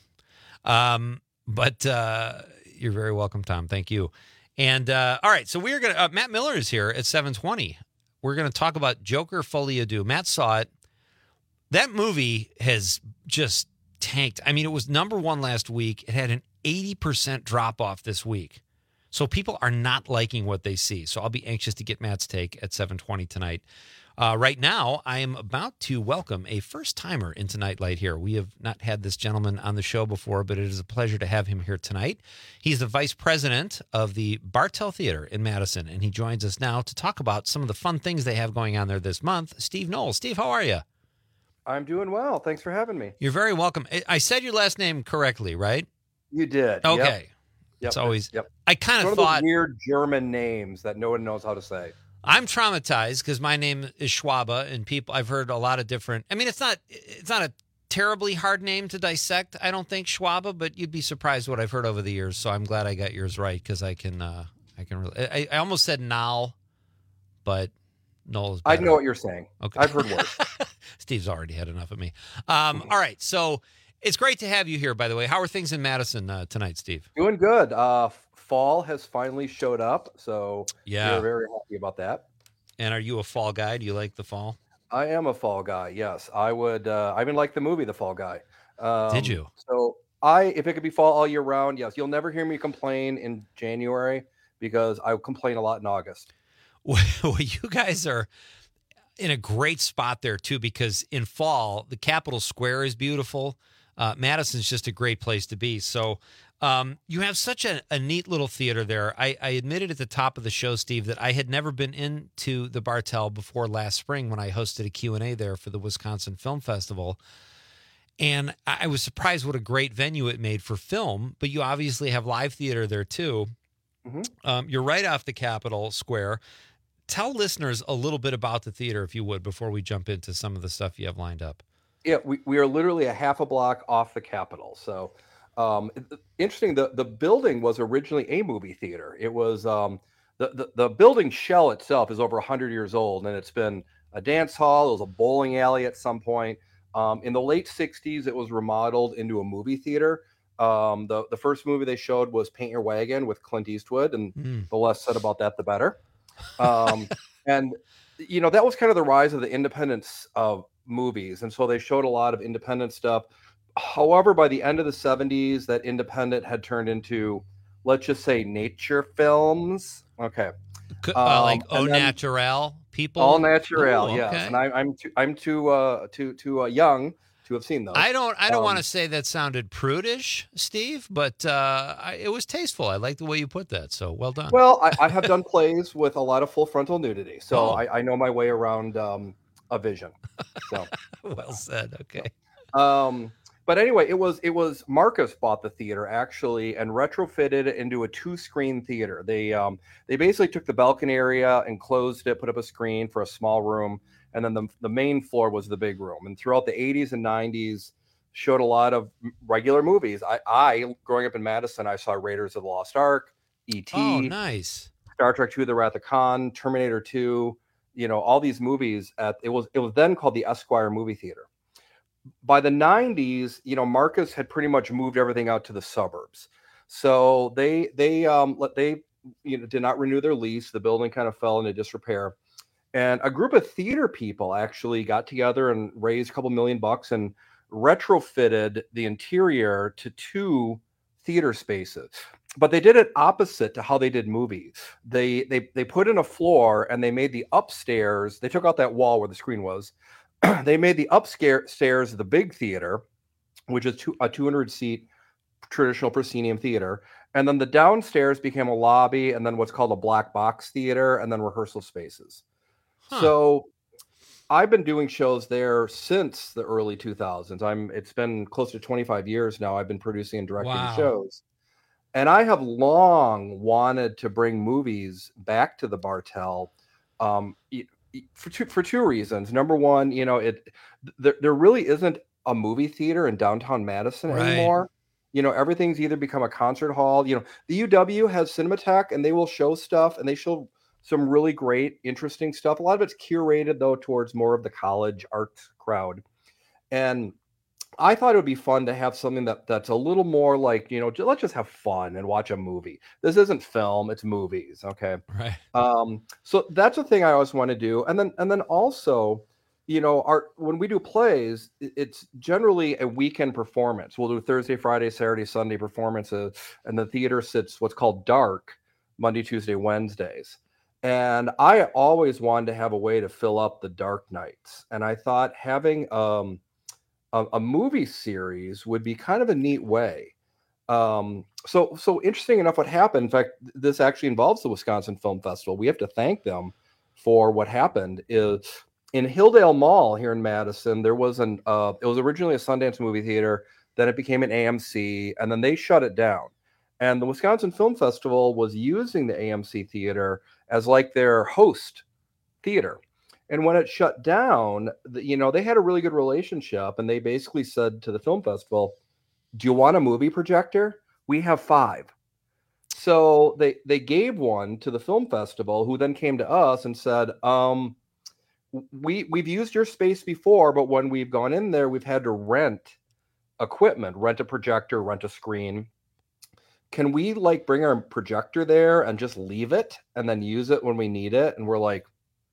Um, but uh, you're very welcome, Tom. Thank you. And uh, all right, so we're gonna. Uh, Matt Miller is here at seven twenty. We're gonna talk about Joker Folie à Deux. Matt saw it. That movie has just tanked. I mean, it was number one last week. It had an eighty percent drop off this week. So people are not liking what they see. So I'll be anxious to get Matt's take at seven twenty tonight. Uh, right now, I am about to welcome a first-timer into Nightlight here. We have not had this gentleman on the show before, but it is a pleasure to have him here tonight. He's the vice president of the Bartell Theater in Madison, and he joins us now to talk about some of the fun things they have going on there this month. Steve Knowles. Steve, how are you? I'm doing well. Thanks for having me. You're very welcome. I- I said your last name correctly, right? You did. Okay. Yep. It's Yep. always. Yep. I kind It's of one thought. those weird German names that no one knows how to say. I'm traumatized because my name is Schwabe, and people I've heard a lot of different. I mean, it's not it's not a terribly hard name to dissect. I don't think Schwabe, but you'd be surprised what I've heard over the years. So I'm glad I got yours right because I can uh, I can really. I, I almost said Nal, but Noel is I better. know what you're saying. Okay, I've heard worse. Steve's already had enough of me. Um, all right, so it's great to have you here. By the way, how are things in Madison uh, tonight, Steve? Doing good. Uh, fall has finally showed up, so Yeah. we're very happy about that. And are you a fall guy? Do you like the fall? I am a fall guy. Yes, I would. Uh, I even like the movie The Fall Guy. Um, Did you? So I, if it could be fall all year round, yes. You'll never hear me complain in January because I complain a lot in August. Well, you guys are in a great spot there too, because in fall the Capitol Square is beautiful. Uh, Madison's just a great place to be. So um, you have such a, a neat little theater there. I, I admitted at the top of the show, Steve, that I had never been into the Bartell before last spring when I hosted a Q and A there for the Wisconsin Film Festival. And I was surprised what a great venue it made for film, but you obviously have live theater there too. Mm-hmm. Um, you're right off the Capitol Square. Tell listeners a little bit about the theater, if you would, before we jump into some of the stuff you have lined up. Yeah, we, we are literally a half a block off the Capitol. So um, interesting, the, the building was originally a movie theater. It was um, the, the, the building shell itself is over one hundred years old, and it's been a dance hall. It was a bowling alley at some point. Um, in the late sixties, it was remodeled into a movie theater. Um, the, the first movie they showed was Paint Your Wagon with Clint Eastwood, and Mm. the less said about that, the better. Um, and, you know, that was kind of the rise of the independence of movies. And so they showed a lot of independent stuff. However, by the end of the seventies, that independent had turned into, let's just say, nature films. Okay. C- uh, Um, like au and then- naturel people? All natural, Ooh, yes. okay. And I, I'm too, I'm too, uh, too, too uh, young to have seen those. I don't I don't Um, want to say that sounded prudish, Steve, but uh, I, it was tasteful. I like the way you put that. So well done. Well, I, I have done plays with a lot of full frontal nudity, so Oh. I, I know my way around um, a vision. So well said. Okay. Um, but anyway, it was it was Marcus bought the theater actually and retrofitted it into a two screen theater. They um, they basically took the balcony area and closed it, put up a screen for a small room, and then the the main floor was the big room. And throughout the eighties and nineties, showed a lot of regular movies. I, I growing up in Madison, I saw Raiders of the Lost Ark, E T, Oh, nice. Star Trek two: The Wrath of Khan, Terminator two, you know, all these movies at it was it was then called the Esquire Movie Theater. By the nineties, you know, Marcus had pretty much moved everything out to the suburbs. So they they um let they you know did not renew their lease. The building kind of fell into disrepair. And a group of theater people actually got together and raised a couple million bucks and retrofitted the interior to two theater spaces. But they did it opposite to how they did movies. They they they put in a floor and they made the upstairs. They took out that wall where the screen was. They made the upstairs the big theater, which is two, a two hundred seat traditional proscenium theater. And then the downstairs became a lobby and then what's called a black box theater and then rehearsal spaces. Huh. So I've been doing shows there since the early two thousands. I'm it's been close to twenty-five years now. I've been producing and directing Wow. shows. And I have long wanted to bring movies back to the Bartell um, for two, for two reasons. Number one, you know, it there, there really isn't a movie theater in downtown Madison Right. anymore. You know, everything's either become a concert hall. You know, the U W has Cinematheque and they will show stuff and they show some really great, interesting stuff. A lot of it's curated, though, towards more of the college arts crowd. And I thought it would be fun to have something that that's a little more like, you know, j- let's just have fun and watch a movie. This isn't film, it's movies. Okay. Right. Um, so that's the thing I always want to do. And then, and then also, you know, our, when we do plays, i- it's generally a weekend performance. We'll do Thursday, Friday, Saturday, Sunday performances. And the theater sits what's called dark Monday, Tuesday, Wednesdays. And I always wanted to have a way to fill up the dark nights. And I thought having, um, a, a movie series would be kind of a neat way. Um, so, so interesting enough, what happened, in fact, this actually involves the Wisconsin Film Festival. We have to thank them for what happened is in Hilldale Mall here in Madison. There was an, uh, it was originally a Sundance movie theater. Then it became an A M C and then they shut it down. And the Wisconsin Film Festival was using the A M C theater as like their host theater. And when it shut down, the, you know, they had a really good relationship and they basically said to the film festival, do you want a movie projector? We have five. So they, they gave one to the film festival who then came to us and said, um, we, we've used your space before, but when we've gone in there, we've had to rent equipment, rent a projector, rent a screen. Can we like bring our projector there and just leave it and then use it when we need it? And we're like,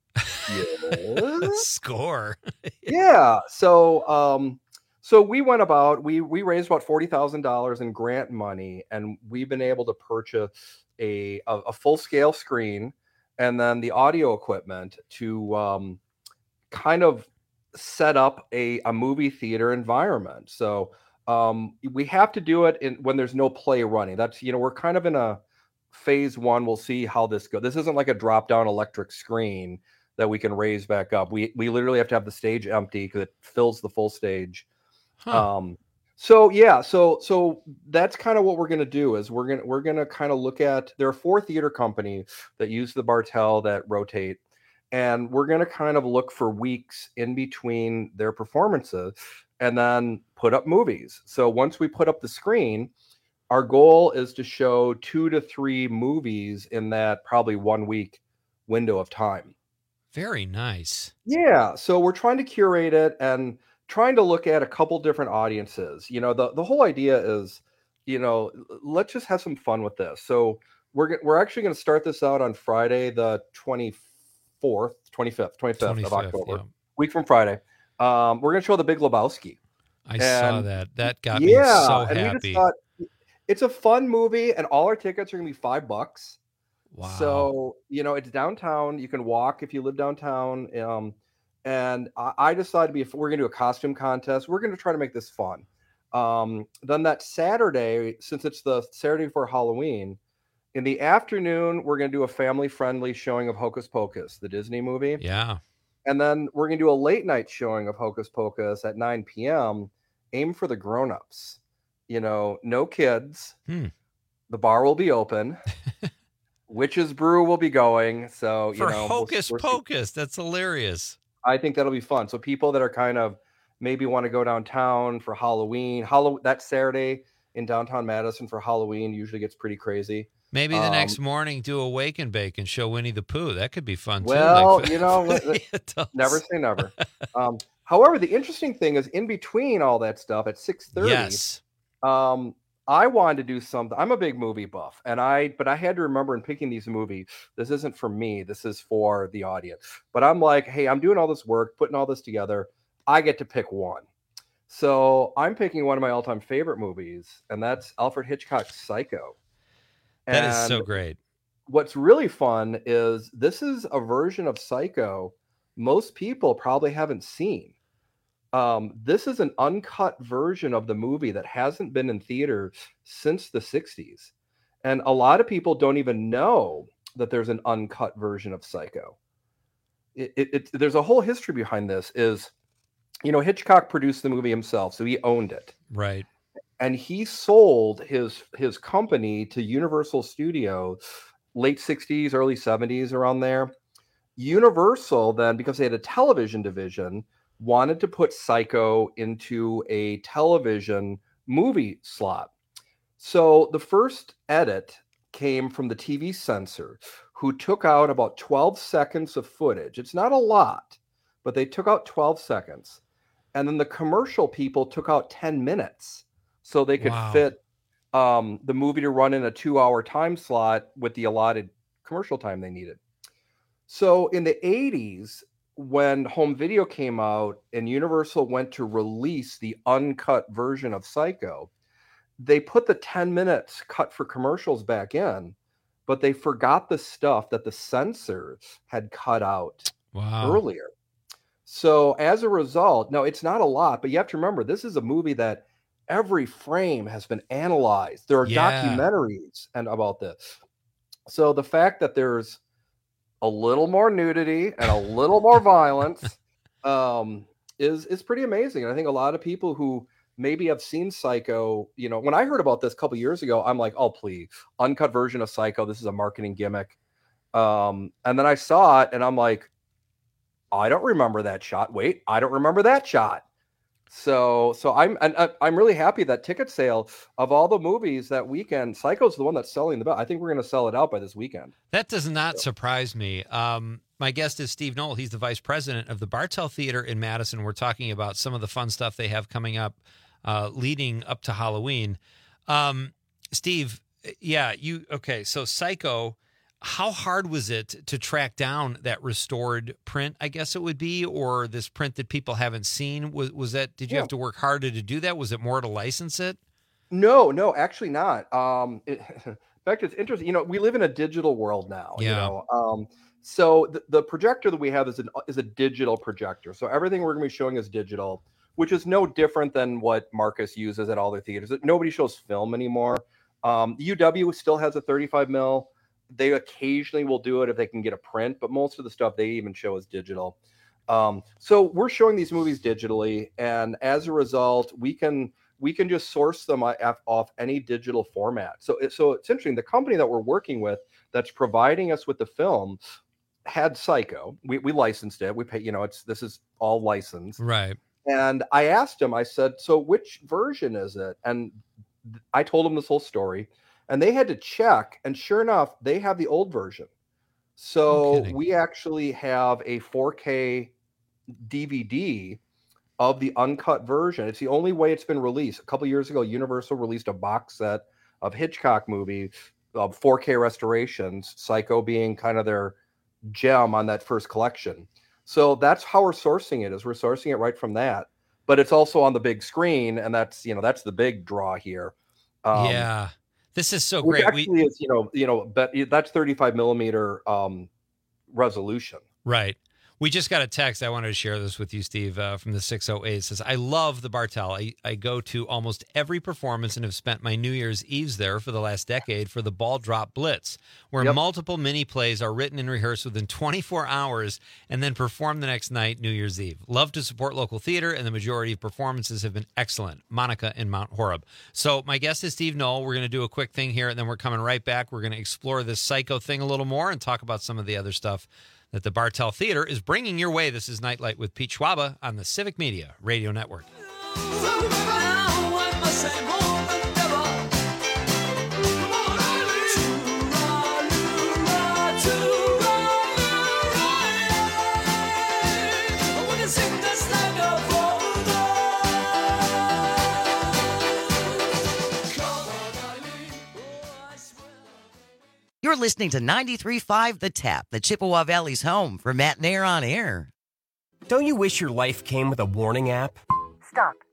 yeah. Score. Yeah. So, um, so we went about, we, we raised about forty thousand dollars in grant money and we've been able to purchase a, a, a full scale screen and then the audio equipment to, um, kind of set up a, a movie theater environment. So, um, we have to do it in when there's no play running. That's, you know, we're kind of in a phase one. We'll see how this goes. This isn't like a drop down electric screen that we can raise back up. We we literally have to have the stage empty because it fills the full stage. Huh. Um, so yeah, so so that's kind of what we're gonna do is we're gonna we're gonna kind of look at there are four theater companies that use the Bartell that rotate, and we're gonna kind of look for weeks in between their performances and then put up movies. So once we put up the screen, our goal is to show two to three movies in that probably one week window of time. Very nice. Yeah, so we're trying to curate it and trying to look at a couple different audiences. You know, the, the whole idea is, you know, let's just have some fun with this. So we're g- we're actually going to start this out on Friday, the twenty-fourth, twenty-fifth, twenty-fifth of twenty-fifth, October, yeah. week from Friday. Um, we're going to show The Big Lebowski. I saw And- that. That got yeah, me so and we happy. just thought it's a fun movie, and all our tickets are going to be five bucks. Wow. So, you know, it's downtown. You can walk if you live downtown. Um, and I, I decided to be, if we're going to do a costume contest, we're going to try to make this fun. Um, then that Saturday, since it's the Saturday before Halloween, in the afternoon, we're going to do a family friendly showing of Hocus Pocus, the Disney movie. Yeah. And then we're going to do a late night showing of Hocus Pocus at nine p.m. Aim for the grown-ups. You know, no kids. Hmm. The bar will be open. Witch's Brew will be going. So, you For know, we'll- Hocus we're- Pocus. That's hilarious. I think that'll be fun. So people that are kind of maybe want to go downtown for Halloween, Halloween that Saturday in downtown Madison for Halloween usually gets pretty crazy. Maybe the Um, next morning do a wake and bake and show Winnie the Pooh. That could be fun too. Well, like- you know, let- Yeah, it does. never say never. Um, however, the interesting thing is in between all that stuff at six thirty. Yes. Um, I wanted to do something. I'm a big movie buff, and I but I had to remember in picking these movies, this isn't for me. This is for the audience. But I'm like, hey, I'm doing all this work, putting all this together. I get to pick one. So I'm picking one of my all-time favorite movies, and that's Alfred Hitchcock's Psycho. That is And so great. what's really fun is this is a version of Psycho most people probably haven't seen. Um, this is an uncut version of the movie that hasn't been in theaters since the sixties. And a lot of people don't even know that there's an uncut version of Psycho. It, it, it, there's a whole history behind this is, you know, Hitchcock produced the movie himself, so he owned it. Right. And he sold his his company to Universal Studios late sixties, early seventies, around there. Universal then, because they had a television division, wanted to put Psycho into a television movie slot. So the first edit came from the T V censor, who took out about twelve seconds of footage. It's not a lot, but they took out twelve seconds. And then the commercial people took out ten minutes so they could Wow. fit um, the movie to run in a two-hour time slot with the allotted commercial time they needed. So in the eighties, when home video came out and Universal went to release the uncut version of Psycho, they put the ten minutes cut for commercials back in, but they forgot the stuff that the censors had cut out Wow. earlier. So as a result, no, it's not a lot, but you have to remember, this is a movie that every frame has been analyzed. There are Yeah. documentaries and about this. So the fact that there's a little more nudity and a little more violence um, is is pretty amazing. And I think a lot of people who maybe have seen Psycho, you know, when I heard about this a couple years ago, I'm like, oh, please, uncut version of Psycho. This is a marketing gimmick. Um, and then I saw it and I'm like, I don't remember that shot. Wait, I don't remember that shot. So, so I'm and I- I'm really happy that ticket sale of all the movies that weekend, Psycho's the one that's selling the best. I think we're going to sell it out by this weekend. That does not surprise me. Um, my guest is Steve Knoll. He's the vice president of the Bartell Theater in Madison. We're talking about some of the fun stuff they have coming up, uh, leading up to Halloween. Um, Steve, yeah, you okay? So Psycho. How hard was it to track down that restored print, I guess it would be, or this print that people haven't seen? Was was that, did you Yeah. have to work harder to do that? Was it more to license it? No, no, actually not. Um, it, in fact, it's interesting. You know, we live in a digital world now. You Yeah. know, um, so the, the projector that we have is an is a digital projector. So everything we're going to be showing is digital, which is no different than what Marcus uses at all their theaters. Nobody shows film anymore. Um, U W still has a thirty-five mil. They occasionally will do it if they can get a print, but most of the stuff they even show is digital. Um, so we're showing these movies digitally, and as a result, we can we can just source them off, off any digital format. So, it, so it's interesting. The company that we're working with that's providing us with the film had Psycho. We we licensed it. We pay. You know, it's this is all licensed. Right. And I asked him. I said, "So which version is it?" And I told him this whole story. And they had to check, and sure enough, they have the old version. So we actually have a four K D V D of the uncut version. It's the only way it's been released. A couple years ago, Universal released a box set of Hitchcock movies, of four K restorations, Psycho being kind of their gem on that first collection. So that's how we're sourcing it, is we're sourcing it right from that. But it's also on the big screen, and that's, you know, that's the big draw here. Um, yeah. This is so Which great. actually We, is, you know, you know, but that's thirty-five millimeter um, resolution. right. We just got a text. I wanted to share this with you, Steve, uh, from the six oh eight. It says, I love the Bartell. I, I go to almost every performance and have spent my New Year's Eves there for the last decade for the Ball Drop Blitz, where Yep. multiple mini plays are written and rehearsed within twenty-four hours and then performed the next night, New Year's Eve. Love to support local theater, and the majority of performances have been excellent. Monica in Mount Horeb. So my guest is Steve Knoll. We're going to do a quick thing here, and then we're coming right back. We're going to explore this Psycho thing a little more and talk about some of the other stuff that the Bartell Theater is bringing your way. This is Nightlight with Pete Schwaba on the Civic Media Radio Network. You're listening to ninety-three point five The Tap, the Chippewa Valley's home for Matt Nair on Air. Don't you wish your life came with a warning app? Stop.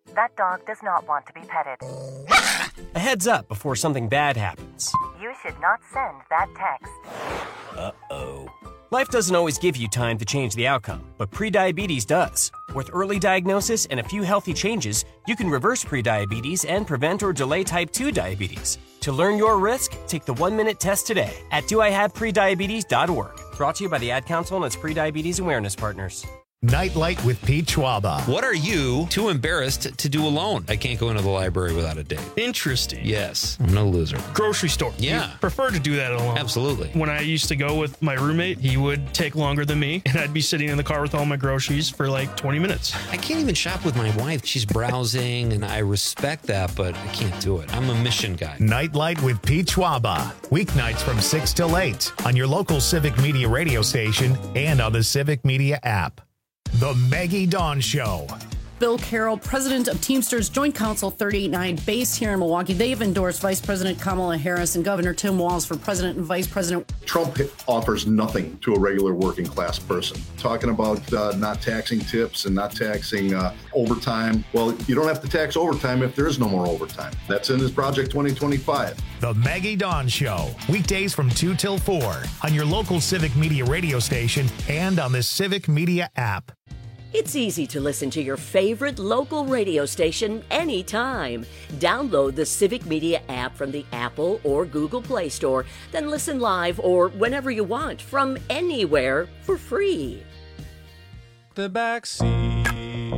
That dog does not want to be petted. A heads up before something bad happens. You should not send that text. Uh-oh. Life doesn't always give you time to change the outcome, but prediabetes does. With early diagnosis and a few healthy changes, you can reverse prediabetes and prevent or delay type two diabetes. To learn your risk, take the one-minute test today at do I have prediabetes dot org. Brought to you by the Ad Council and its Prediabetes Awareness Partners. Nightlight with Pete Schwaba. What are you too embarrassed to do alone? I can't go into the library without a date. Interesting. Yes, I'm no loser. Grocery store. Yeah. You prefer to do that alone. Absolutely. When I used to go with my roommate, he would take longer than me, and I'd be sitting in the car with all my groceries for like twenty minutes. I can't even shop with my wife. She's browsing, and I respect that, but I can't do it. I'm a mission guy. Nightlight with Pete Schwaba. Weeknights from six till eight on your local Civic Media radio station and on the Civic Media app. The Maggie Dawn Show. Bill Carroll, president of Teamsters Joint Council thirty-eight nine, based here in Milwaukee. They've endorsed Vice President Kamala Harris and Governor Tim Walz for president and vice president. Trump offers nothing to a regular working class person. Talking about uh, not taxing tips and not taxing uh, overtime. Well, you don't have to tax overtime if there is no more overtime. That's in his Project twenty twenty-five. The Maggie Dawn Show. Weekdays from two till four on your local Civic Media radio station and on the Civic Media app. It's easy to listen to your favorite local radio station anytime. Download the Civic Media app from the Apple or Google Play Store, then listen live or whenever you want from anywhere for free. The back seat.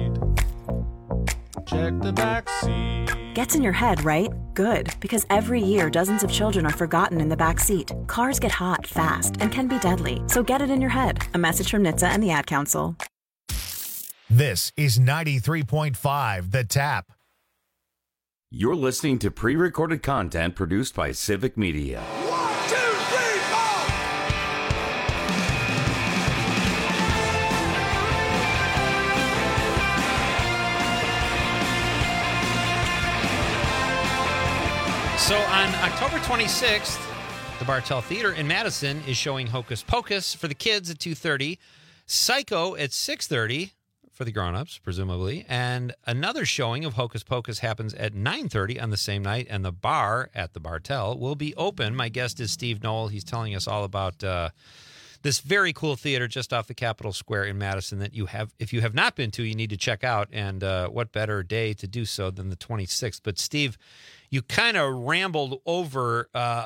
Check the back seat. Gets in your head, right? Good, because every year dozens of children are forgotten in the back seat. Cars get hot fast and can be deadly, so get it in your head. A message from N H T S A and the Ad Council. This is ninety-three point five The Tap. You're listening to pre-recorded content produced by Civic Media. One, two, three, four! So on October twenty-sixth, the Bartell Theater in Madison is showing Hocus Pocus for the kids at two thirty, Psycho at six thirty, for the grown-ups, presumably. And another showing of Hocus Pocus happens at nine thirty on the same night, and the bar at the Bartell will be open. My guest is Steve Knoll. He's telling us all about uh, this very cool theater just off the Capitol Square in Madison that you have, if you have not been to, you need to check out. And uh, what better day to do so than the twenty-sixth? But, Steve, you kind of rambled over uh,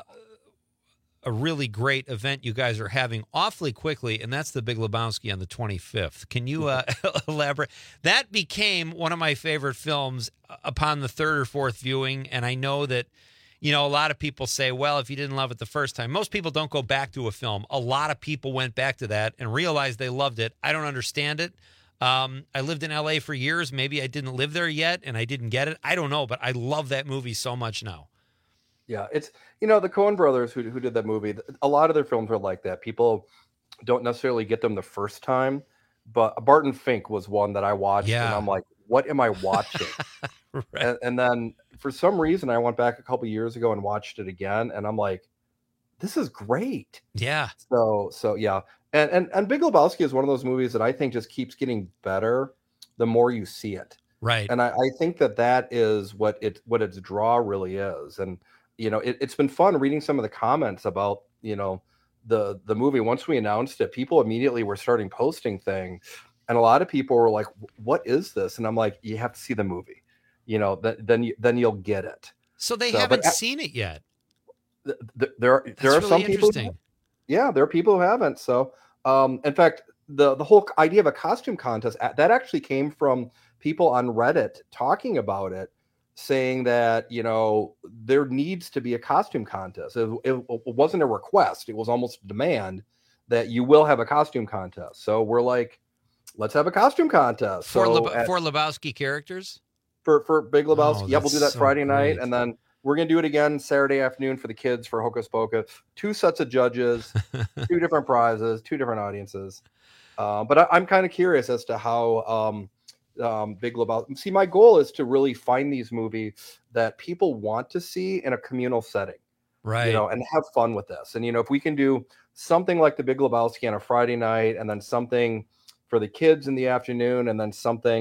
a really great event you guys are having awfully quickly, and that's the Big Lebowski on the twenty-fifth. Can you uh, elaborate? That became one of my favorite films upon the third or fourth viewing, and I know that, you know, a lot of people say, well, if you didn't love it the first time, most people don't go back to a film. A lot of people went back to that and realized they loved it. I don't understand it. Um, I lived in L A for years. Maybe I didn't live there yet, and I didn't get it. I don't know, but I love that movie so much now. Yeah, it's, you know, the Coen brothers who who did that movie, a lot of their films are like that. People don't necessarily get them the first time, but Barton Fink was one that I watched, Yeah. and I'm like, what am I watching? Right. and, and then for some reason, I went back a couple years ago and watched it again, and I'm like, this is great. Yeah. So, so yeah. And, and, and Big Lebowski is one of those movies that I think just keeps getting better the more you see it. Right. And I, I think that that is what it, what its draw really is. And, you know, it, it's been fun reading some of the comments about, you know, the, the movie. Once we announced it, people immediately were starting posting things. And a lot of people were like, what is this? And I'm like, you have to see the movie, you know, th- then, you, then you'll get it. So they So, haven't but- seen it yet. Th- th- there are, there That's are really some people. interesting. Yeah, there are people who haven't. So, um, in fact, the the whole idea of a costume contest a- that actually came from people on Reddit talking about it, saying that, you know, there needs to be a costume contest. It, it, it wasn't a request; it was almost a demand that you will have a costume contest. So we're like, let's have a costume contest For, so Leb- at- for Lebowski characters? for for Big Lebowski. Oh, yeah, we'll do that's that so Friday night, great. and then we're gonna do it again Saturday afternoon for the kids for Hocus Pocus. Two sets of judges, two different prizes, two different audiences. Uh, but I, I'm kind of curious as to how um, um, Big Lebowski. See, my goal is to really find these movies that people want to see in a communal setting, Right. you know, and have fun with this. And you know, if we can do something like the Big Lebowski on a Friday night, and then something for the kids in the afternoon, and then something,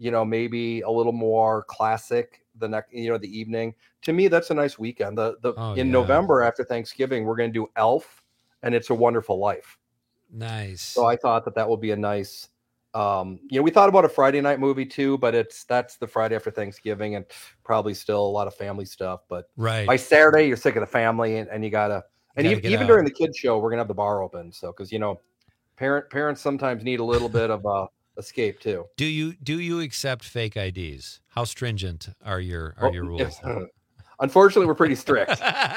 you know, maybe a little more classic the next, you know, the evening. To me, that's a nice weekend. The the Oh, in yeah. November after Thanksgiving, we're going to do Elf and It's a Wonderful Life. Nice. So I thought that that would be a nice, um, you know, we thought about a Friday night movie too, but it's that's the Friday after Thanksgiving and probably still a lot of family stuff. But Right. by Saturday, you're sick of the family and, and you gotta, and Gotta even, get even out. during the kids show, we're gonna have the bar open. So because you know, parent parents sometimes need a little bit of uh, escape too. Do you do you accept fake I Ds? How stringent are your are Oh, your rules? Unfortunately, we're pretty strict.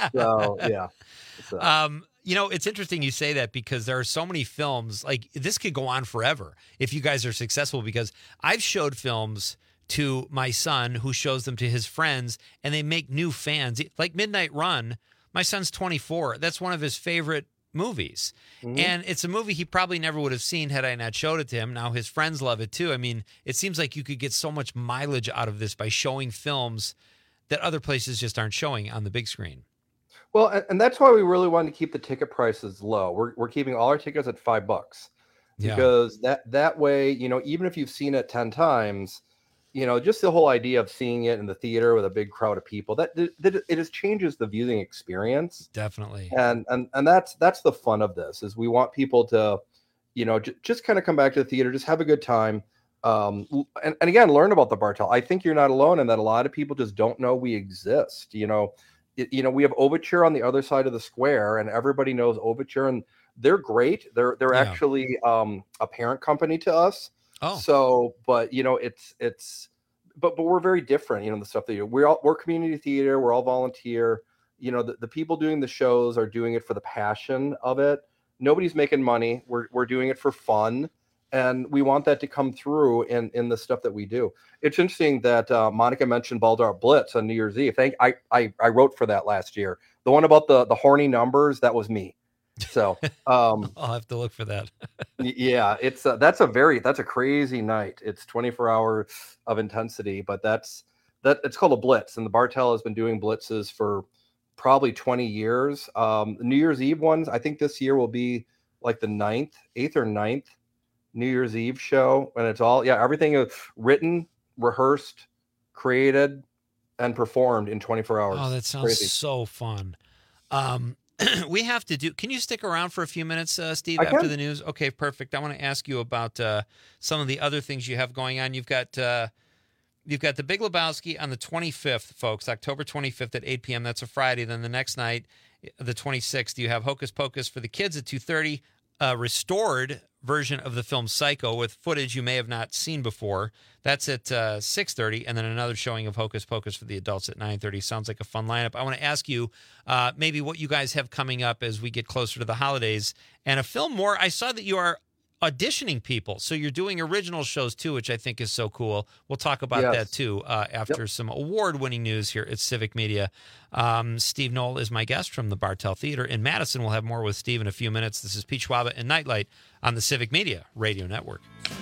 So yeah. So. Um, you know, it's interesting you say that because there are so many films, like this could go on forever if you guys are successful, because I've showed films to my son who shows them to his friends and they make new fans. Like Midnight Run, my son's twenty-four. That's one of his favorite movies. Mhm. And it's a movie he probably never would have seen had I not showed it to him. Now his friends love it too. I mean, it seems like you could get so much mileage out of this by showing films that other places just aren't showing on the big screen. Well, and, and that's why we really wanted to keep the ticket prices low. We're we're keeping all our tickets at five bucks Yeah. because that that way, you know, even if you've seen it ten times, you know, just the whole idea of seeing it in the theater with a big crowd of people, that, that it just changes the viewing experience. Definitely. And and and that's that's the fun of this is we want people to, you know, j- just kind of come back to the theater, just have a good time. Um, l- and, and again, learn about the Bartell. I think you're not alone in that a lot of people just don't know we exist. You know, it, you know, we have Overture on the other side of the square, and everybody knows Overture, and they're great. They're they're Yeah. actually um, a parent company to us. Oh. So, but you know, it's it's, but but we're very different. You know, the stuff that you we're all we're community theater. We're all volunteer. You know, the, the people doing the shows are doing it for the passion of it. Nobody's making money. We're we're doing it for fun. And we want that to come through in, in the stuff that we do. It's interesting that uh, Monica mentioned Baldur Blitz on New Year's Eve. Thank I, I I wrote for that last year. The one about the the horny numbers, that was me. So um, I'll have to look for that. y- yeah, it's uh, that's a very that's a crazy night. It's twenty-four hours of intensity, but that's that it's called a blitz, and the Bartell has been doing blitzes for probably twenty years. Um, the New Year's Eve ones, I think this year will be like the ninth, eighth or ninth New Year's Eve show, and it's all yeah everything is written, rehearsed, created, and performed in twenty-four hours. Oh, that sounds Crazy. so fun. Um, we have to do. Can you stick around for a few minutes, uh, Steve, I after can. the news? Okay, perfect. I want to ask you about uh, some of the other things you have going on. You've got uh, you've got the Big Lebowski on the twenty-fifth, folks. October twenty-fifth at eight p.m. That's a Friday. Then the next night, the twenty-sixth, you have Hocus Pocus for the kids at two thirty. A restored version of the film Psycho with footage you may have not seen before. That's at uh, six thirty, and then another showing of Hocus Pocus for the adults at nine thirty. Sounds like a fun lineup. I want to ask you uh, maybe what you guys have coming up as we get closer to the holidays. And a film more, I saw that you are auditioning people. So you're doing original shows too, which I think is so cool. We'll talk about Yes. that too uh, after Yep. some award-winning news here at Civic Media. Um, Steve Knoll is my guest from the Bartell Theater in Madison. We'll have more with Steve in a few minutes. This is Pete Schwaba and Nightlight on the Civic Media Radio Network.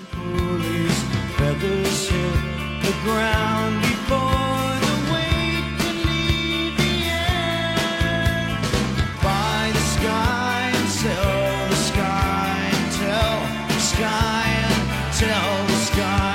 Feathers hit the ground before the weight can leave the air. By the sky and tell the sky and tell the sky and tell the sky.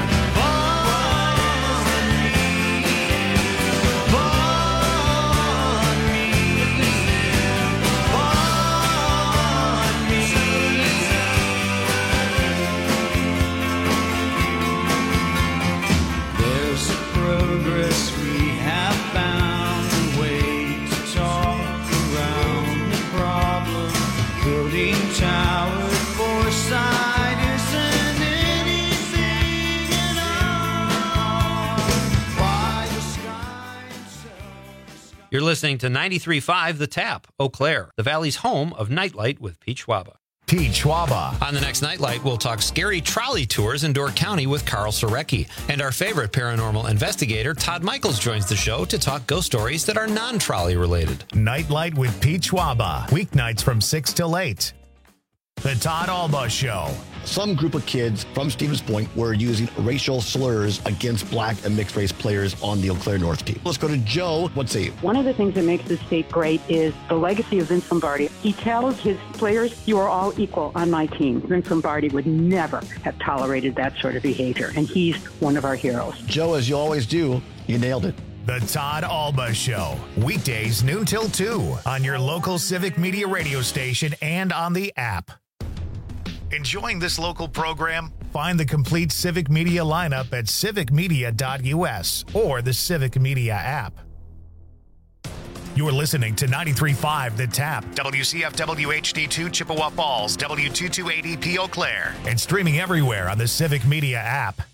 There's a progress we have found, a way to talk around the problem. Building tower foresight isn't anything at all. Why the sky You're listening to ninety-three point five The Tap, Eau Claire, the Valley's home of Nightlight with Pete Schwaba. Pete Schwaba. On the next Nightlight, we'll talk scary trolley tours in Door County with Carl Sorecki. And our favorite paranormal investigator, Todd Michaels, joins the show to talk ghost stories that are non-trolley related. Nightlight with Pete Schwaba. Weeknights from six till eight. The Todd Alba Show. some group of kids from Stevens Point were using racial slurs against black and mixed race players on the Eau Claire North team. Let's go to Joe. What's he? One of the things that makes this state great is the legacy of Vince Lombardi. He tells his players, you are all equal on my team. Vince Lombardi would never have tolerated that sort of behavior, and he's one of our heroes. Joe, as you always do, you nailed it. The Todd Alba Show, weekdays noon till two on your local Civic Media radio station and on the app. Enjoying this local program? Find the complete Civic Media lineup at civic media dot U S or the Civic Media app. You're listening to ninety-three point five The Tap, W C F W H D two Chippewa Falls, W two two eight E P Eau Claire, and streaming everywhere on the Civic Media app.